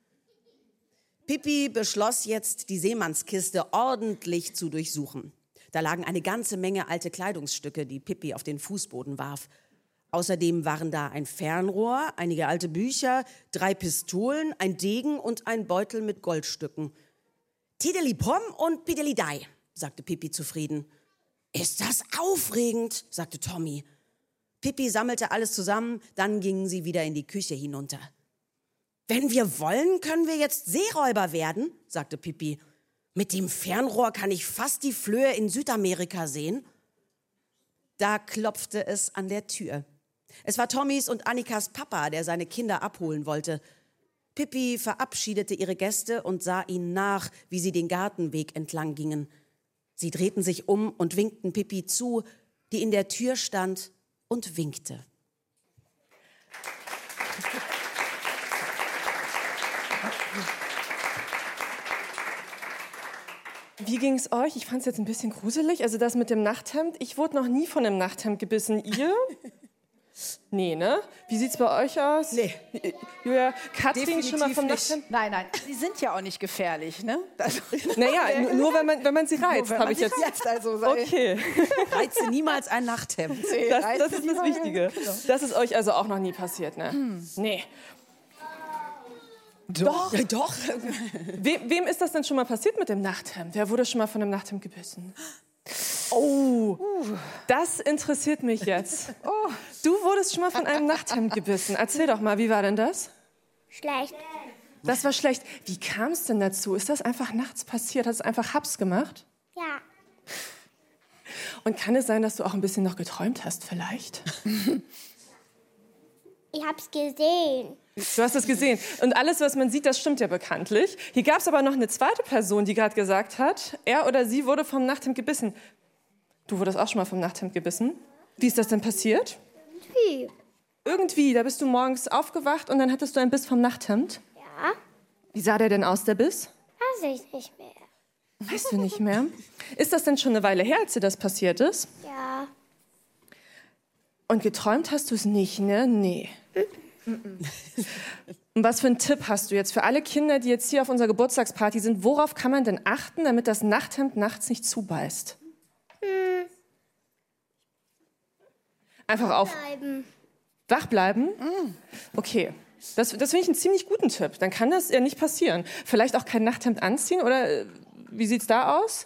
E: Pippi beschloss jetzt, die Seemannskiste ordentlich zu durchsuchen. Da lagen eine ganze Menge alte Kleidungsstücke, die Pippi auf den Fußboden warf. Außerdem waren da ein Fernrohr, einige alte Bücher, 3 Pistolen, ein Degen und ein Beutel mit Goldstücken. »Tidelipom und Pidelidei«, sagte Pippi zufrieden. »Ist das aufregend«, sagte Tommy. Pippi sammelte alles zusammen, dann gingen sie wieder in die Küche hinunter. »Wenn wir wollen, können wir jetzt Seeräuber werden«, sagte Pippi. »Mit dem Fernrohr kann ich fast die Flöhe in Südamerika sehen.« Da klopfte es an der Tür. Es war Tommys und Annikas Papa, der seine Kinder abholen wollte. Pippi verabschiedete ihre Gäste und sah ihnen nach, wie sie den Gartenweg entlang gingen. Sie drehten sich um und winkten Pippi zu, die in der Tür stand und winkte.
B: Wie ging es euch? Ich fand es jetzt ein bisschen gruselig. Also das mit dem Nachthemd. Ich wurde noch nie von einem Nachthemd gebissen. Ihr? Nee, ne? Wie sieht's bei euch aus?
D: Nee.
B: Julia, Katrin schon mal vom Nachthemd?
D: Nein, die sind ja auch nicht gefährlich, ne? Also,
B: Naja, nur wenn man sie reizt, habe ich jetzt. Okay.
E: Reize niemals ein Nachthemd.
B: Das ist das Wichtige. Das ist euch also auch noch nie passiert, ne? Nee.
E: Doch. Ja, doch.
B: Wem ist das denn schon mal passiert mit dem Nachthemd? Wer wurde schon mal von einem Nachthemd gebissen? Oh, das interessiert mich jetzt. Oh, du wurdest schon mal von einem Nachthemd gebissen. Erzähl doch mal, wie war denn das?
C: Schlecht.
B: Das war schlecht. Wie kam es denn dazu? Ist das einfach nachts passiert? Hast du einfach Haps gemacht?
C: Ja.
B: Und kann es sein, dass du auch ein bisschen noch geträumt hast vielleicht?
C: Ich hab's gesehen.
B: Du hast es gesehen. Und alles, was man sieht, das stimmt ja bekanntlich. Hier gab es aber noch eine zweite Person, die gerade gesagt hat, er oder sie wurde vom Nachthemd gebissen. Du wurdest auch schon mal vom Nachthemd gebissen. Wie ist das denn passiert? Irgendwie, da bist du morgens aufgewacht und dann hattest du einen Biss vom Nachthemd.
C: Ja,
B: Wie sah der denn aus, der Biss?
C: weiß ich nicht mehr.
B: Weißt du nicht mehr? Ist das denn schon eine Weile her, als dir das passiert ist?
C: Ja.
B: Und geträumt hast du es nicht, ne? Nee. Und was für einen Tipp hast du jetzt für alle Kinder, die jetzt hier auf unserer Geburtstagsparty sind? Worauf kann man denn achten, damit das Nachthemd nachts nicht zubeißt? Einfach auf wach bleiben? Okay, das finde ich einen ziemlich guten Tipp. Dann kann das ja nicht passieren. Vielleicht auch kein Nachthemd anziehen oder wie sieht's da aus?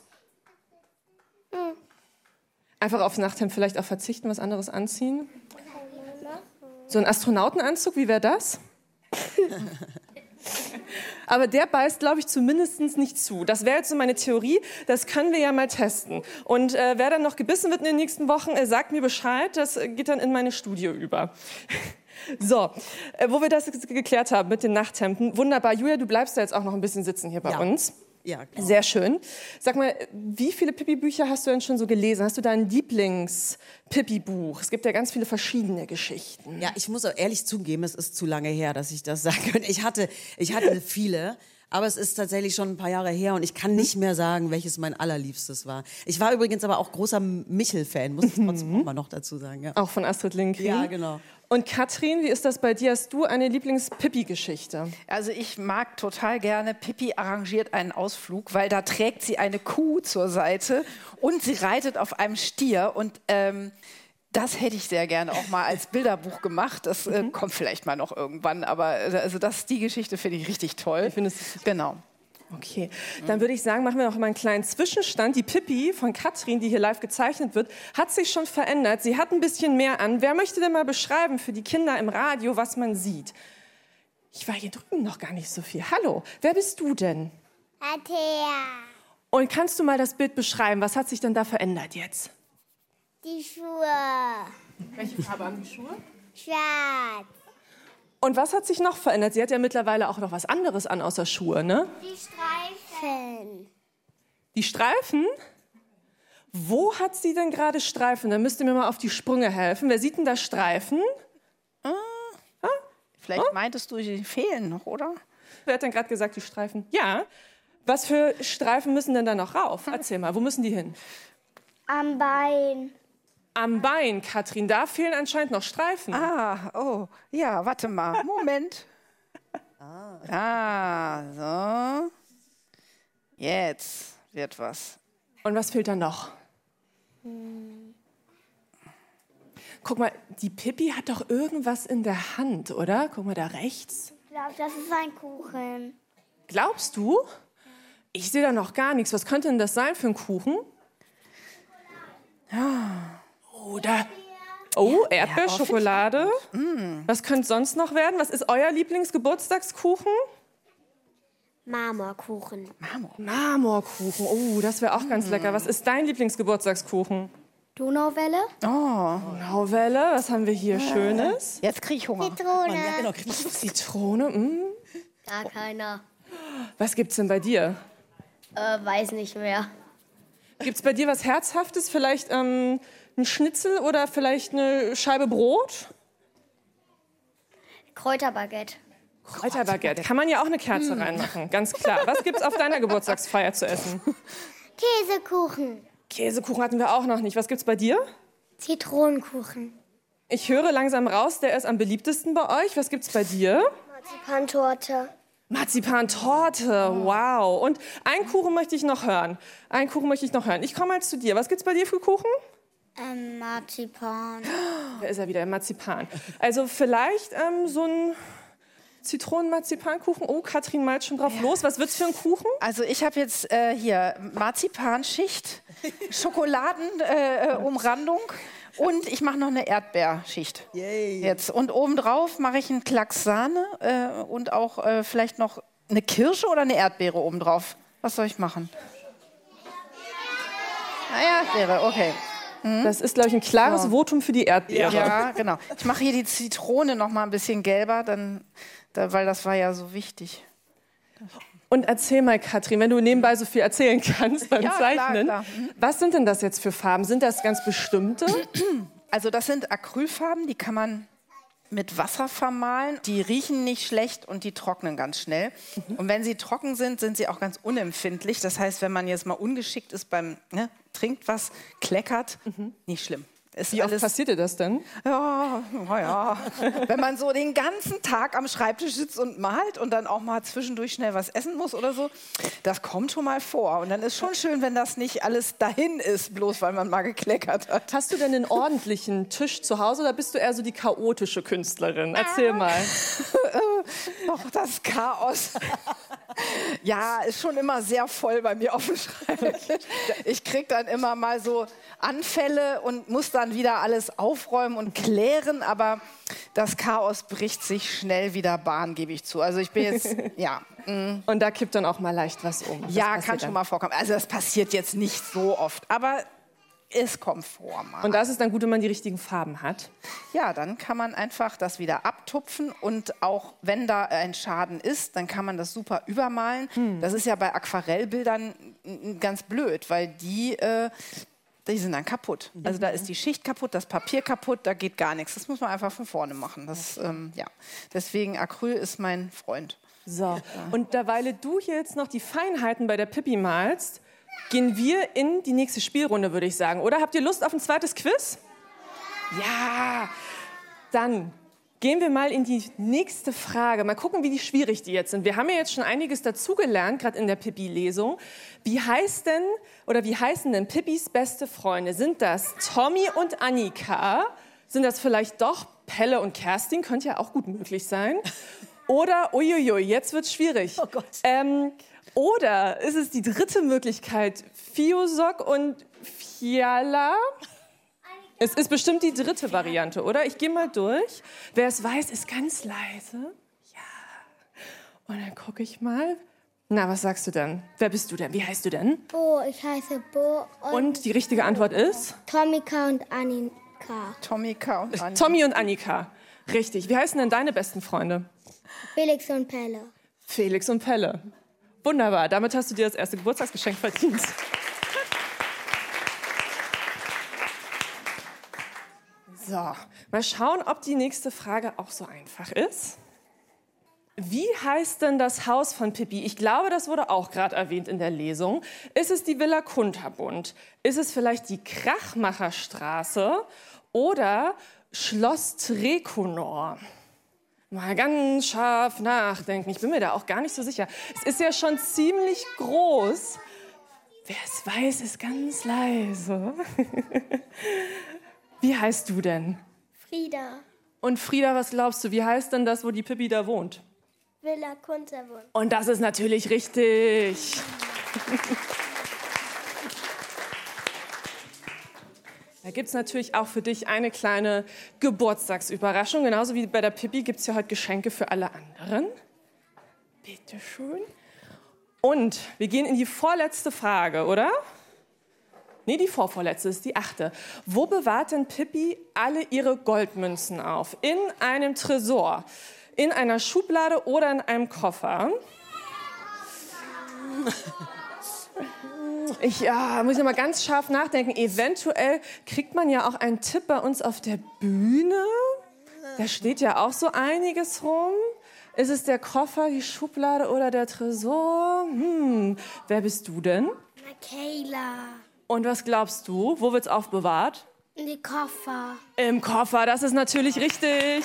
B: Einfach aufs Nachthemd vielleicht auch verzichten, was anderes anziehen? So ein Astronautenanzug, wie wäre das? aber der beißt, glaube ich, zumindest nicht zu. Das wäre jetzt so meine Theorie, das können wir ja mal testen. Und wer dann noch gebissen wird in den nächsten Wochen, sagt mir Bescheid, das geht dann in meine Studie über. So, wo wir das geklärt haben mit den Nachthemden, wunderbar. Julia, du bleibst da jetzt auch noch ein bisschen sitzen hier bei uns.
E: Ja, genau.
B: Sehr schön. Sag mal, wie viele Pippi-Bücher hast du denn schon so gelesen? Hast du da ein Lieblings-Pippi-Buch? Es gibt ja ganz viele verschiedene Geschichten.
E: Ja, ich muss auch ehrlich zugeben, es ist zu lange her, dass ich das sagen könnte. Ich hatte viele, aber es ist tatsächlich schon ein paar Jahre her und ich kann nicht mehr sagen, welches mein allerliebstes war. Ich war übrigens aber auch großer Michel-Fan, muss ich trotzdem auch mal noch dazu sagen. Ja.
B: Auch von Astrid Lindgren?
E: Ja, genau.
B: Und Katrin, wie ist das bei dir? Hast du eine Lieblings-Pippi-Geschichte?
D: Also ich mag total gerne, Pippi arrangiert einen Ausflug, weil da trägt sie eine Kuh zur Seite und sie reitet auf einem Stier. Und das hätte ich sehr gerne auch mal als Bilderbuch gemacht. Das kommt vielleicht mal noch irgendwann, aber also die Geschichte finde ich richtig toll.
B: Ich finde es
D: genau.
B: Okay, dann würde ich sagen, machen wir noch mal einen kleinen Zwischenstand. Die Pippi von Katrin, die hier live gezeichnet wird, hat sich schon verändert. Sie hat ein bisschen mehr an. Wer möchte denn mal beschreiben für die Kinder im Radio, was man sieht? Ich war hier drüben noch gar nicht so viel. Hallo, wer bist du denn?
C: Athea.
B: Und kannst du mal das Bild beschreiben? Was hat sich denn da verändert jetzt?
C: Die Schuhe.
B: Welche Farbe haben die Schuhe?
C: Schwarz.
B: Und was hat sich noch verändert? Sie hat ja mittlerweile auch noch was anderes an außer Schuhe, ne?
C: Die Streifen.
B: Die Streifen? Wo hat sie denn gerade Streifen? Da müsst ihr mir mal auf die Sprünge helfen. Wer sieht denn da Streifen?
D: Vielleicht meintest du, die fehlen noch, oder?
B: Wer hat denn gerade gesagt, die Streifen? Ja. Was für Streifen müssen denn da noch rauf? Erzähl mal, wo müssen die hin?
C: Am Bein.
B: Am Bein, Katrin, da fehlen anscheinend noch Streifen.
D: Ja, warte mal, Moment. So. Jetzt wird was.
B: Und was fehlt da noch? Guck mal, die Pippi hat doch irgendwas in der Hand, oder? Guck mal da rechts.
C: Ich glaube, das ist ein Kuchen.
B: Glaubst du? Ich sehe da noch gar nichts. Was könnte denn das sein für ein Kuchen? Erdbeerschokolade. Was könnte sonst noch werden? Was ist euer Lieblingsgeburtstagskuchen?
C: Marmorkuchen.
B: Marmorkuchen. Oh, das wäre auch ganz lecker. Was ist dein Lieblingsgeburtstagskuchen?
C: Donauwelle.
B: Donauwelle. Was haben wir hier Schönes?
D: Jetzt kriege ich Hunger.
C: Zitrone.
E: Ja, genau, krieg ich
B: Zitrone.
C: Gar keiner.
B: Was gibt's denn bei dir?
C: Weiß nicht mehr.
B: Gibt's bei dir was Herzhaftes? Vielleicht ein Schnitzel oder vielleicht eine Scheibe Brot?
C: Kräuterbaguette.
B: Kräuterbaguette. Kann man ja auch eine Kerze reinmachen, ganz klar. Was gibt's auf deiner Geburtstagsfeier zu essen?
C: Käsekuchen.
B: Käsekuchen hatten wir auch noch nicht. Was gibt's bei dir?
C: Zitronenkuchen.
B: Ich höre langsam raus, der ist am beliebtesten bei euch. Was gibt's bei dir?
C: Marzipantorte.
B: Marzipantorte, wow. Und einen Kuchen möchte ich noch hören. Ich komme mal zu dir. Was gibt's bei dir für Kuchen?
C: Marzipan.
B: Da ist er wieder, Marzipan. Also vielleicht so ein Zitronen-Marzipankuchen. Oh, Katrin malt schon drauf los. Was wird's für ein Kuchen?
D: Also ich habe jetzt hier Marzipanschicht, Schokoladenumrandung und ich mache noch eine Erdbeerschicht. Jetzt. Und obendrauf mache ich einen Klacks Sahne und auch vielleicht noch eine Kirsche oder eine Erdbeere obendrauf. Was soll ich machen? Erdbeere, okay.
B: Das ist, glaube ich, ein klares Votum für die Erdbeere.
D: Ja, genau. Ich mache hier die Zitrone noch mal ein bisschen gelber, weil das war ja so wichtig.
B: Und erzähl mal, Katrin, wenn du nebenbei so viel erzählen kannst beim Zeichnen,
D: klar.
B: Was sind denn das jetzt für Farben? Sind das ganz bestimmte?
D: Also das sind Acrylfarben, die kann man mit Wasser vermahlen. Die riechen nicht schlecht und die trocknen ganz schnell. Und wenn sie trocken sind, sind sie auch ganz unempfindlich. Das heißt, wenn man jetzt mal ungeschickt ist beim trinkt was, kleckert, nicht schlimm. Ist
B: Wie oft passiert dir das denn?
D: Ja. Wenn man so den ganzen Tag am Schreibtisch sitzt und malt und dann auch mal zwischendurch schnell was essen muss oder so, das kommt schon mal vor. Und dann ist schon schön, wenn das nicht alles dahin ist, bloß weil man mal gekleckert hat.
B: Hast du denn einen ordentlichen Tisch zu Hause oder bist du eher so die chaotische Künstlerin? Erzähl mal.
D: Doch, das Chaos. Ja, ist schon immer sehr voll bei mir auf dem Schreibtisch. Ich kriege dann immer mal so Anfälle und muss dann wieder alles aufräumen und klären, aber das Chaos bricht sich schnell wieder Bahn, gebe ich zu. Also ich bin jetzt, ja.
B: Und da kippt dann auch mal leicht was um.
D: Ja, kann schon mal vorkommen. Also das passiert jetzt nicht so oft, aber es kommt vor mal.
B: Und das ist dann gut, wenn man die richtigen Farben hat.
D: Ja, dann kann man einfach das wieder abtupfen und auch wenn da ein Schaden ist, dann kann man das super übermalen. Das ist ja bei Aquarellbildern ganz blöd, weil die sind dann kaputt. Also da ist die Schicht kaputt, das Papier kaputt, da geht gar nichts. Das muss man einfach von vorne machen. Das, ja. Deswegen Acryl ist mein Freund.
B: So, und derweil du hier jetzt noch die Feinheiten bei der Pippi malst, gehen wir in die nächste Spielrunde, würde ich sagen. Oder habt ihr Lust auf ein zweites Quiz? Ja, dann gehen wir mal in die nächste Frage. Mal gucken, wie schwierig die jetzt sind. Wir haben ja jetzt schon einiges dazugelernt, gerade in der Pippi-Lesung. Wie heißen denn Pippis beste Freunde? Sind das Tommy und Annika? Sind das vielleicht doch Pelle und Kerstin? Könnte ja auch gut möglich sein. Oder, uiuiui, jetzt wird's schwierig.
E: Oh Gott.
B: Oder ist es die dritte Möglichkeit, Fiosok und Fiala? Es ist bestimmt die dritte Variante, oder? Ich gehe mal durch. Wer es weiß, ist ganz leise. Ja. Und dann gucke ich mal. Na, was sagst du denn? Wer bist du denn? Wie heißt du denn?
C: Bo, ich heiße Bo.
B: Und die richtige Antwort ist?
C: Tomika und Annika.
D: Tomika und Annika.
B: Tommy und Annika. Richtig. Wie heißen denn deine besten Freunde?
C: Felix und Pelle.
B: Felix und Pelle. Wunderbar. Damit hast du dir das erste Geburtstagsgeschenk verdient. So, mal schauen, ob die nächste Frage auch so einfach ist. Wie heißt denn das Haus von Pippi? Ich glaube, das wurde auch gerade erwähnt in der Lesung. Ist es die Villa Kunterbund? Ist es vielleicht die Krachmacherstraße oder Schloss Trekonor? Mal ganz scharf nachdenken. Ich bin mir da auch gar nicht so sicher. Es ist ja schon ziemlich groß. Wer es weiß, ist ganz leise. Wie heißt du denn?
C: Frieda.
B: Und Frieda, was glaubst du, wie heißt denn das, wo die Pippi da wohnt?
C: Villa Kunterbund.
B: Und das ist natürlich richtig. Da gibt es natürlich auch für dich eine kleine Geburtstagsüberraschung. Genauso wie bei der Pippi gibt es ja heute Geschenke für alle anderen. Bitte schön. Und wir gehen in die vorletzte Frage, oder? Nee, die vorvorletzte ist die 8. Wo bewahrt denn Pippi alle ihre Goldmünzen auf? In einem Tresor, in einer Schublade oder in einem Koffer? Muss ich mal ganz scharf nachdenken. Eventuell kriegt man ja auch einen Tipp bei uns auf der Bühne. Da steht ja auch so einiges rum. Ist es der Koffer, die Schublade oder der Tresor? Wer bist du denn?
C: Michaela.
B: Und was glaubst du? Wo wird's aufbewahrt?
C: In die Koffer.
B: Im Koffer, das ist natürlich richtig.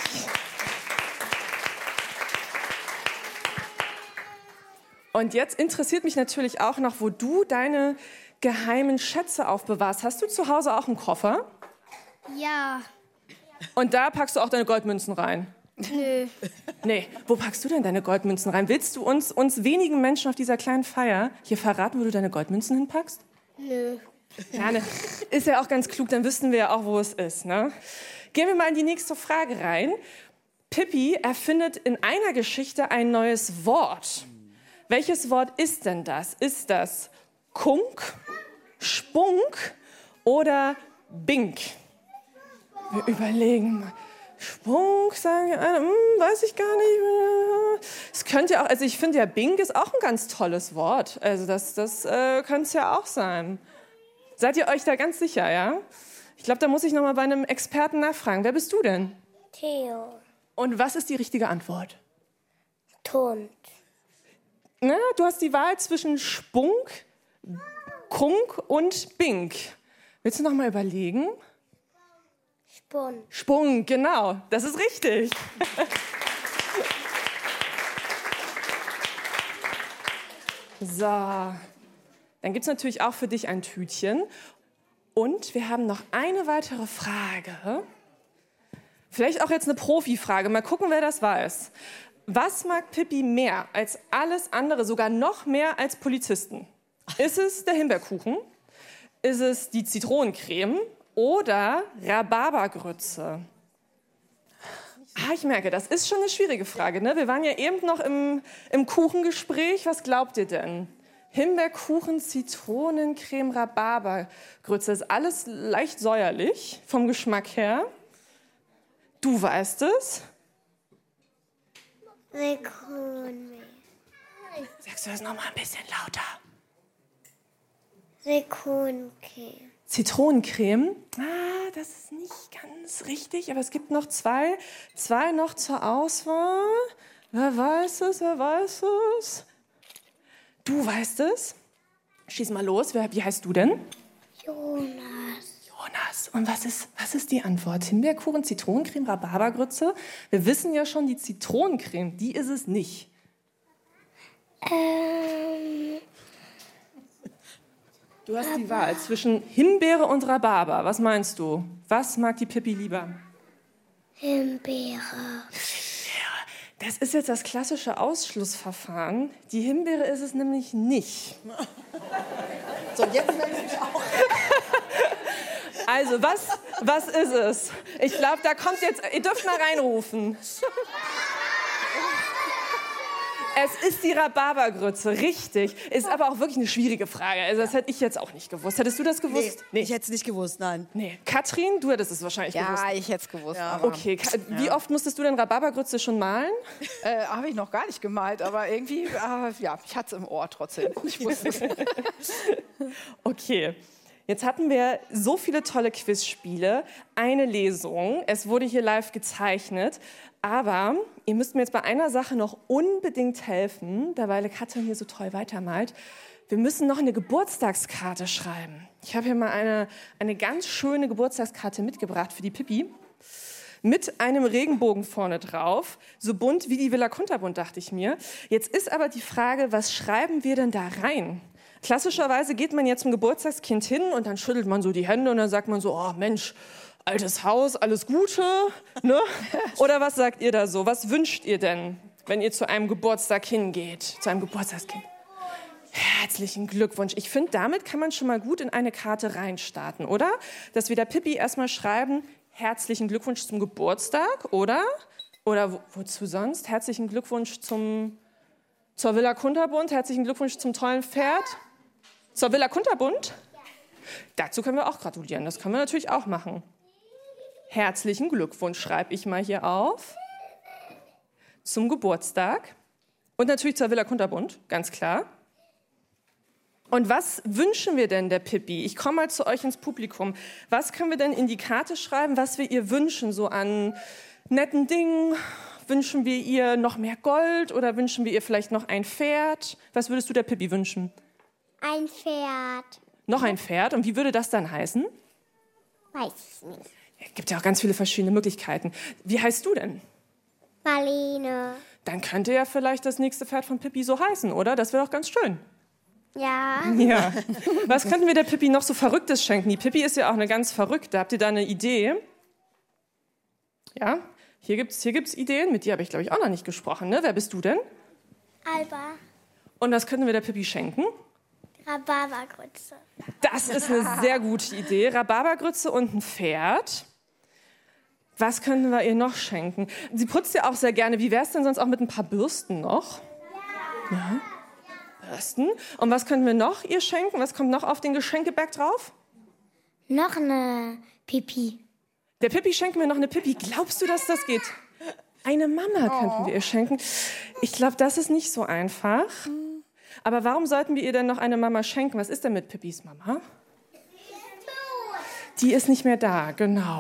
B: Und jetzt interessiert mich natürlich auch noch, wo du deine geheimen Schätze aufbewahrst. Hast du zu Hause auch einen Koffer?
C: Ja.
B: Und da packst du auch deine Goldmünzen rein?
C: Nö.
B: Nee, wo packst du denn deine Goldmünzen rein? Willst du uns wenigen Menschen auf dieser kleinen Feier hier verraten, wo du deine Goldmünzen hinpackst?
C: Nö.
B: Ja, ne? Ist ja auch ganz klug, dann wüssten wir ja auch, wo es ist. Ne? Gehen wir mal in die nächste Frage rein. Pippi erfindet in einer Geschichte ein neues Wort. Welches Wort ist denn das? Ist das Kunk, Spunk oder Bink? Wir überlegen mal. Spunk, sagen weiß ich gar nicht. Es könnte ja auch, also ich finde ja, Bink ist auch ein ganz tolles Wort. Also das könnte es ja auch sein. Seid ihr euch da ganz sicher, ja? Ich glaube, da muss ich noch mal bei einem Experten nachfragen. Wer bist du denn?
C: Theo.
B: Und was ist die richtige Antwort?
C: Tund.
B: Na, du hast die Wahl zwischen Spunk, Kunk und Bink. Willst du noch mal überlegen?
C: Spund.
B: Spunk, genau. Das ist richtig. So, dann gibt es natürlich auch für dich ein Tütchen. Und wir haben noch eine weitere Frage. Vielleicht auch jetzt eine Profifrage. Mal gucken, wer das weiß. Was mag Pippi mehr als alles andere, sogar noch mehr als Polizisten? Ist es der Himbeerkuchen? Ist es die Zitronencreme oder Rhabarbergrütze? Ich merke, das ist schon eine schwierige Frage, ne? Wir waren ja eben noch im Kuchengespräch. Was glaubt ihr denn? Himbeerkuchen, Zitronencreme, Rhabarbergrütze. Ist alles leicht säuerlich vom Geschmack her. Du weißt es?
C: Zitronencreme.
B: Sagst du das noch mal ein bisschen lauter?
C: Zitronencreme.
B: Zitronencreme? Das ist nicht ganz richtig, aber es gibt noch zwei noch zur Auswahl. Wer weiß es, wer weiß es? Du weißt es? Schieß mal los, wie heißt du denn? Jonas. Und was ist die Antwort? Himbeerkuchen, Zitronencreme, Rhabarbergrütze? Wir wissen ja schon, die Zitronencreme, die ist es nicht. Du hast die Wahl zwischen Himbeere und Rhabarber. Was meinst du? Was mag die Pippi lieber?
C: Himbeere.
B: Das ist jetzt das klassische Ausschlussverfahren. Die Himbeere ist es nämlich nicht.
E: So, jetzt merke ich auch.
B: Also, was ist es? Ich glaube, da kommt jetzt... Ihr dürft mal reinrufen. Es ist die Rhabarbergrütze, richtig. Ist aber auch wirklich eine schwierige Frage. Also das hätte ich jetzt auch nicht gewusst. Hättest du das gewusst?
E: Nee. Ich hätte es nicht gewusst, nein.
B: Nee. Katrin, du hättest es wahrscheinlich gewusst.
D: Ja, ich hätte es gewusst.
E: Ja.
D: Aber
B: Okay, wie oft musstest du denn Rhabarbergrütze schon malen?
D: habe ich noch gar nicht gemalt, aber irgendwie, ja, ich hatte es im Ohr trotzdem. Ich wusste es.
B: Okay. Jetzt hatten wir so viele tolle Quizspiele, eine Lesung, es wurde hier live gezeichnet, aber ihr müsst mir jetzt bei einer Sache noch unbedingt helfen, da weil Katrin hier so toll weitermalt. Wir müssen noch eine Geburtstagskarte schreiben. Ich habe hier mal eine ganz schöne Geburtstagskarte mitgebracht für die Pippi. Mit einem Regenbogen vorne drauf, so bunt wie die Villa Kunterbund, dachte ich mir. Jetzt ist aber die Frage, was schreiben wir denn da rein? Klassischerweise geht man jetzt zum Geburtstagskind hin und dann schüttelt man so die Hände und dann sagt man so, oh Mensch, altes Haus, alles Gute, ne? Oder was sagt ihr da so? Was wünscht ihr denn, wenn ihr zu einem Geburtstag hingeht, zu einem Geburtstagskind? Herzlichen Glückwunsch. Ich finde, damit kann man schon mal gut in eine Karte reinstarten, oder? Dass wir der Pippi erstmal schreiben, herzlichen Glückwunsch zum Geburtstag, oder? Oder wozu sonst? Herzlichen Glückwunsch zur Villa Kunterbund, herzlichen Glückwunsch zum tollen Pferd. Zur Villa Kunterbund? Ja. Dazu können wir auch gratulieren, das können wir natürlich auch machen. Herzlichen Glückwunsch schreibe ich mal hier auf. Zum Geburtstag. Und natürlich zur Villa Kunterbund, ganz klar. Und was wünschen wir denn der Pippi? Ich komme mal zu euch ins Publikum. Was können wir denn in die Karte schreiben, was wir ihr wünschen, so an netten Dingen? Wünschen wir ihr noch mehr Gold oder wünschen wir ihr vielleicht noch ein Pferd? Was würdest du der Pippi wünschen?
C: Ein Pferd.
B: Noch ein Pferd? Und wie würde das dann heißen?
C: Weiß ich nicht.
B: Es gibt ja auch ganz viele verschiedene Möglichkeiten. Wie heißt du denn?
C: Marlene.
B: Dann könnte ja vielleicht das nächste Pferd von Pippi so heißen, oder? Das wäre doch ganz schön.
C: Ja.
B: Ja. Was könnten wir der Pippi noch so Verrücktes schenken? Die Pippi ist ja auch eine ganz Verrückte. Habt ihr da eine Idee? Ja? Hier gibt's Ideen. Mit dir habe ich, glaube ich, auch noch nicht gesprochen. Ne? Wer bist du denn?
C: Alba.
B: Und was könnten wir der Pippi schenken?
C: Rhabarbergrütze.
B: Das ist eine sehr gute Idee. Rhabarbergrütze und ein Pferd. Was könnten wir ihr noch schenken? Sie putzt ja auch sehr gerne. Wie wäre es denn sonst auch mit ein paar Bürsten noch? Ja. Bürsten. Und was können wir noch ihr schenken? Was kommt noch auf den Geschenkeberg drauf?
C: Noch eine Pipi.
B: Der Pippi schenken wir noch eine Pippi. Glaubst du, dass das geht? Eine Mama könnten wir ihr schenken. Ich glaube, das ist nicht so einfach. Aber warum sollten wir ihr denn noch eine Mama schenken? Was ist denn mit Pippis Mama? Die ist nicht mehr da, genau.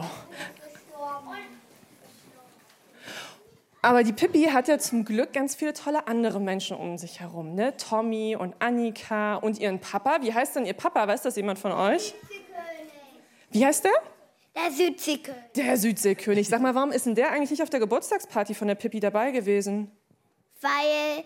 B: Aber die Pippi hat ja zum Glück ganz viele tolle andere Menschen um sich herum. Ne? Tommy und Annika und ihren Papa. Wie heißt denn ihr Papa? Weiß das jemand von euch? Wie heißt der?
C: Der Südseekönig.
B: Der Südseekönig. Sag mal, warum ist denn der eigentlich nicht auf der Geburtstagsparty von der Pippi dabei gewesen?
C: Weil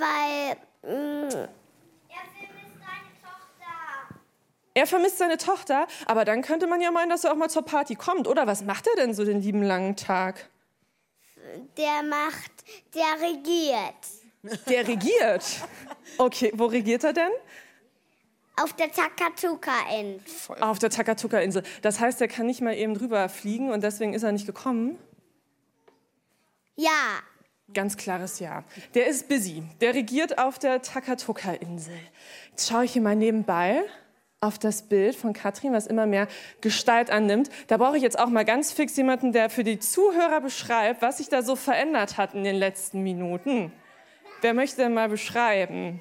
B: Er vermisst seine Tochter, aber dann könnte man ja meinen, dass er auch mal zur Party kommt. Oder was macht er denn so den lieben langen Tag?
C: der regiert.
B: Der regiert? Okay, wo regiert er denn?
C: Auf der Takatuka-Insel.
B: Auf der Takatuka-Insel. Das heißt, er kann nicht mal eben drüber fliegen und deswegen ist er nicht gekommen?
C: Ja.
B: Ganz klares Ja. Der ist busy. Der regiert auf der Takatuka-Insel. Jetzt schaue ich hier mal nebenbei auf das Bild von Katrin, was immer mehr Gestalt annimmt. Da brauche ich jetzt auch mal ganz fix jemanden, der für die Zuhörer beschreibt, was sich da so verändert hat in den letzten Minuten. Wer möchte denn mal beschreiben?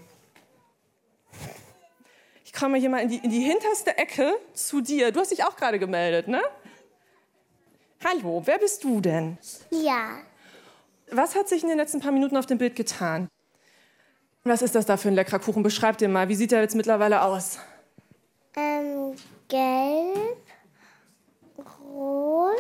B: Ich komme hier mal in die hinterste Ecke zu dir. Du hast dich auch gerade gemeldet, ne? Hallo, wer bist du denn?
C: Ja.
B: Was hat sich in den letzten paar Minuten auf dem Bild getan? Was ist das da für ein leckerer Kuchen? Beschreib dir mal, wie sieht der jetzt mittlerweile aus?
C: Gelb, rot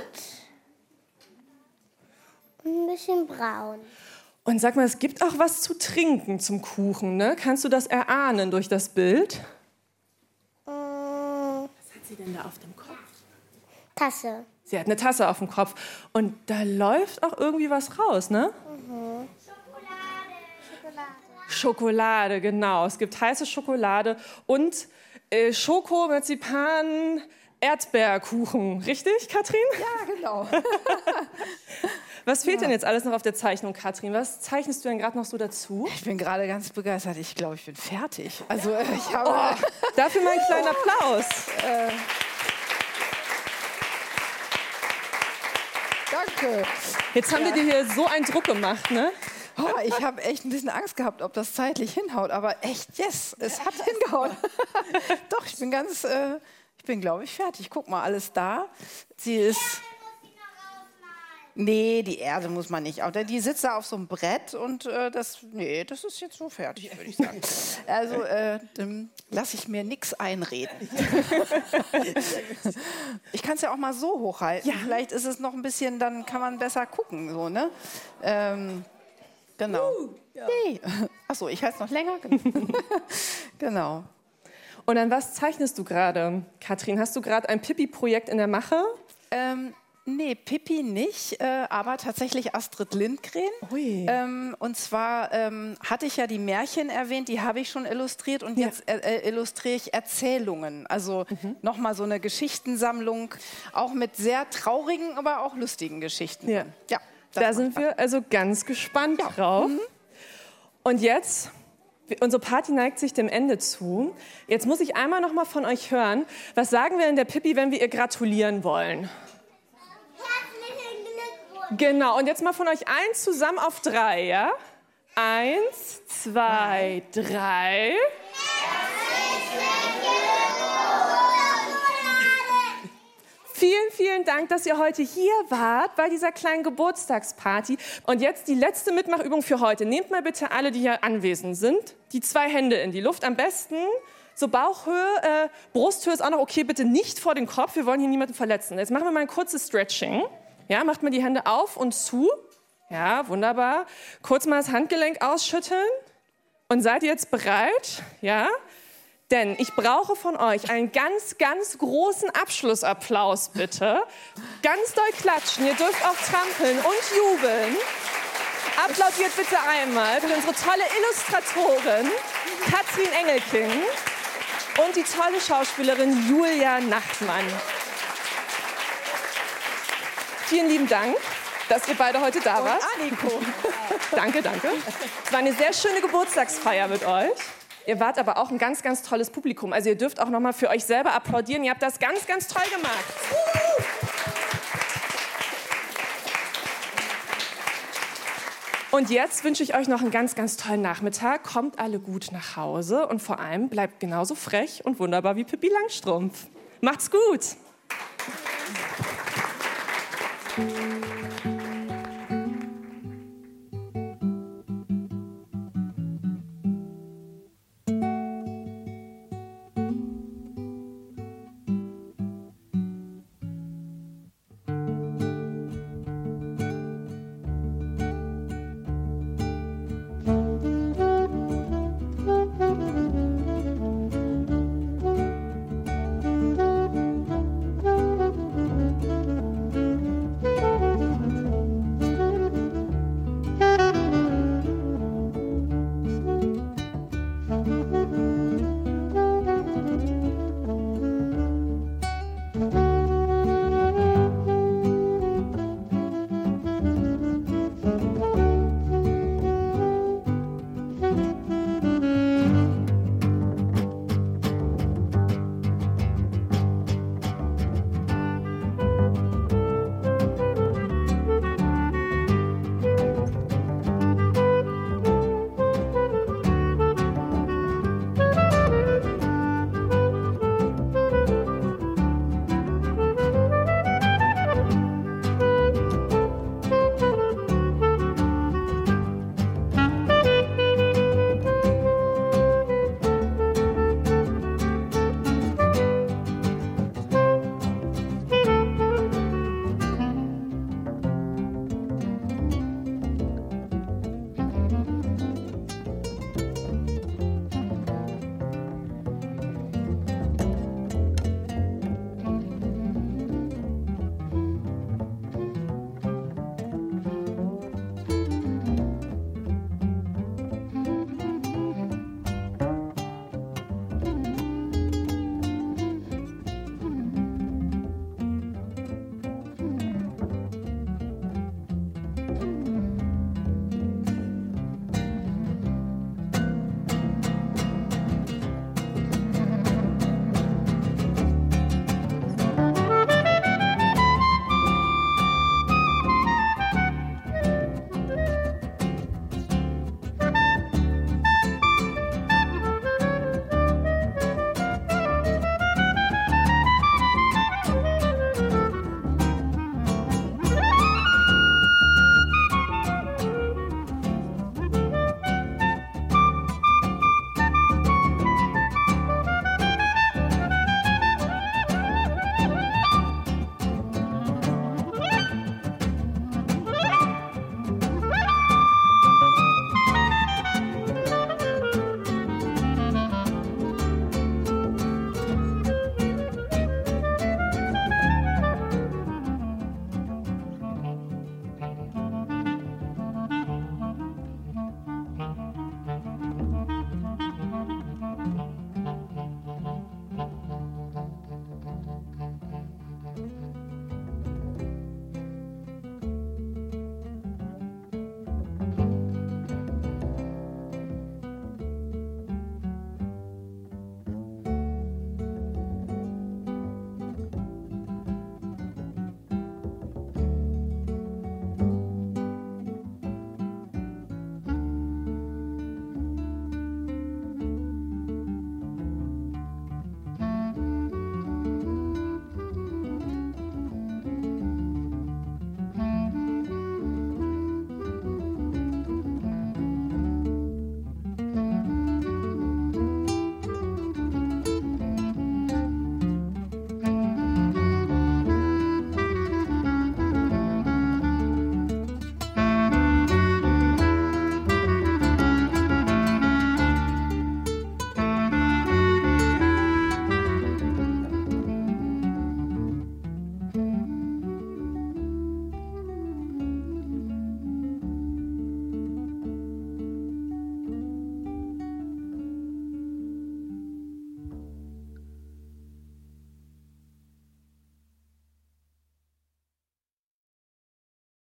C: und ein bisschen braun.
B: Und sag mal, es gibt auch was zu trinken zum Kuchen, ne? Kannst du das erahnen durch das Bild? Was hat sie denn da auf dem Kopf?
C: Tasse.
B: Sie hat eine Tasse auf dem Kopf und da läuft auch irgendwie was raus, ne?
C: Mhm.
B: Schokolade, genau. Es gibt heiße Schokolade und Schoko, Marzipan, Erdbeerkuchen. Richtig, Katrin?
D: Ja, genau.
B: Was fehlt denn jetzt alles noch auf der Zeichnung, Katrin? Was zeichnest du denn gerade noch so dazu?
D: Ich bin gerade ganz begeistert. Ich glaube, ich bin fertig. Also ich habe...
B: Dafür mal einen kleinen Applaus.
D: Danke.
B: Jetzt haben wir dir hier so einen Druck gemacht, ne?
D: Oh, ich habe echt ein bisschen Angst gehabt, ob das zeitlich hinhaut. Aber echt, yes, es hat hingehauen. Doch, ich bin, glaube ich, fertig. Guck mal, alles da. Sie ist... Nee, die Erde muss man nicht. Die sitzt da auf so einem Brett und das ist jetzt so fertig, würde ich sagen. Also dann lasse ich mir nichts einreden. Ich kann es ja auch mal so hochhalten. Ja. Vielleicht ist es noch ein bisschen, dann kann man besser gucken. So, ne? Genau. Ja. Nee. Achso, ich halte es noch länger. Genau.
B: Und an was zeichnest du gerade, Katrin? Hast du gerade ein Pippi-Projekt in der Mache?
D: Nee, Pippi nicht, aber tatsächlich Astrid Lindgren.
B: Ui.
D: Und zwar hatte ich ja die Märchen erwähnt, die habe ich schon illustriert und jetzt illustriere ich Erzählungen. Also nochmal so eine Geschichtensammlung, auch mit sehr traurigen, aber auch lustigen Geschichten.
B: Ja.
D: Ja,
B: da sind wir also ganz gespannt drauf. Und jetzt, unsere Party neigt sich dem Ende zu. Jetzt muss ich einmal noch mal von euch hören, was sagen wir in der Pippi, wenn wir ihr gratulieren wollen? Genau, und jetzt mal von euch allen zusammen auf 3, ja? 1, 2, 3. Vielen, vielen Dank, dass ihr heute hier wart bei dieser kleinen Geburtstagsparty. Und jetzt die letzte Mitmachübung für heute. Nehmt mal bitte alle, die hier anwesend sind, die 2 Hände in die Luft. Am besten so Bauchhöhe, Brusthöhe ist auch noch okay. Bitte nicht vor den Kopf, wir wollen hier niemanden verletzen. Jetzt machen wir mal ein kurzes Stretching. Ja, macht mal die Hände auf und zu. Ja, wunderbar. Kurz mal das Handgelenk ausschütteln. Und seid ihr jetzt bereit? Ja? Denn ich brauche von euch einen ganz, ganz großen Abschlussapplaus, bitte. Ganz doll klatschen. Ihr dürft auch trampeln und jubeln. Applaudiert bitte einmal für unsere tolle Illustratorin Katrin Engelking und die tolle Schauspielerin Julia Nachtmann. Vielen lieben Dank, dass ihr beide heute da wart.
D: Anniko.
B: Danke, danke. Es war eine sehr schöne Geburtstagsfeier mit euch. Ihr wart aber auch ein ganz, ganz tolles Publikum. Also ihr dürft auch noch mal für euch selber applaudieren. Ihr habt das ganz, ganz toll gemacht. Und jetzt wünsche ich euch noch einen ganz, ganz tollen Nachmittag. Kommt alle gut nach Hause und vor allem bleibt genauso frech und wunderbar wie Pippi Langstrumpf. Macht's gut!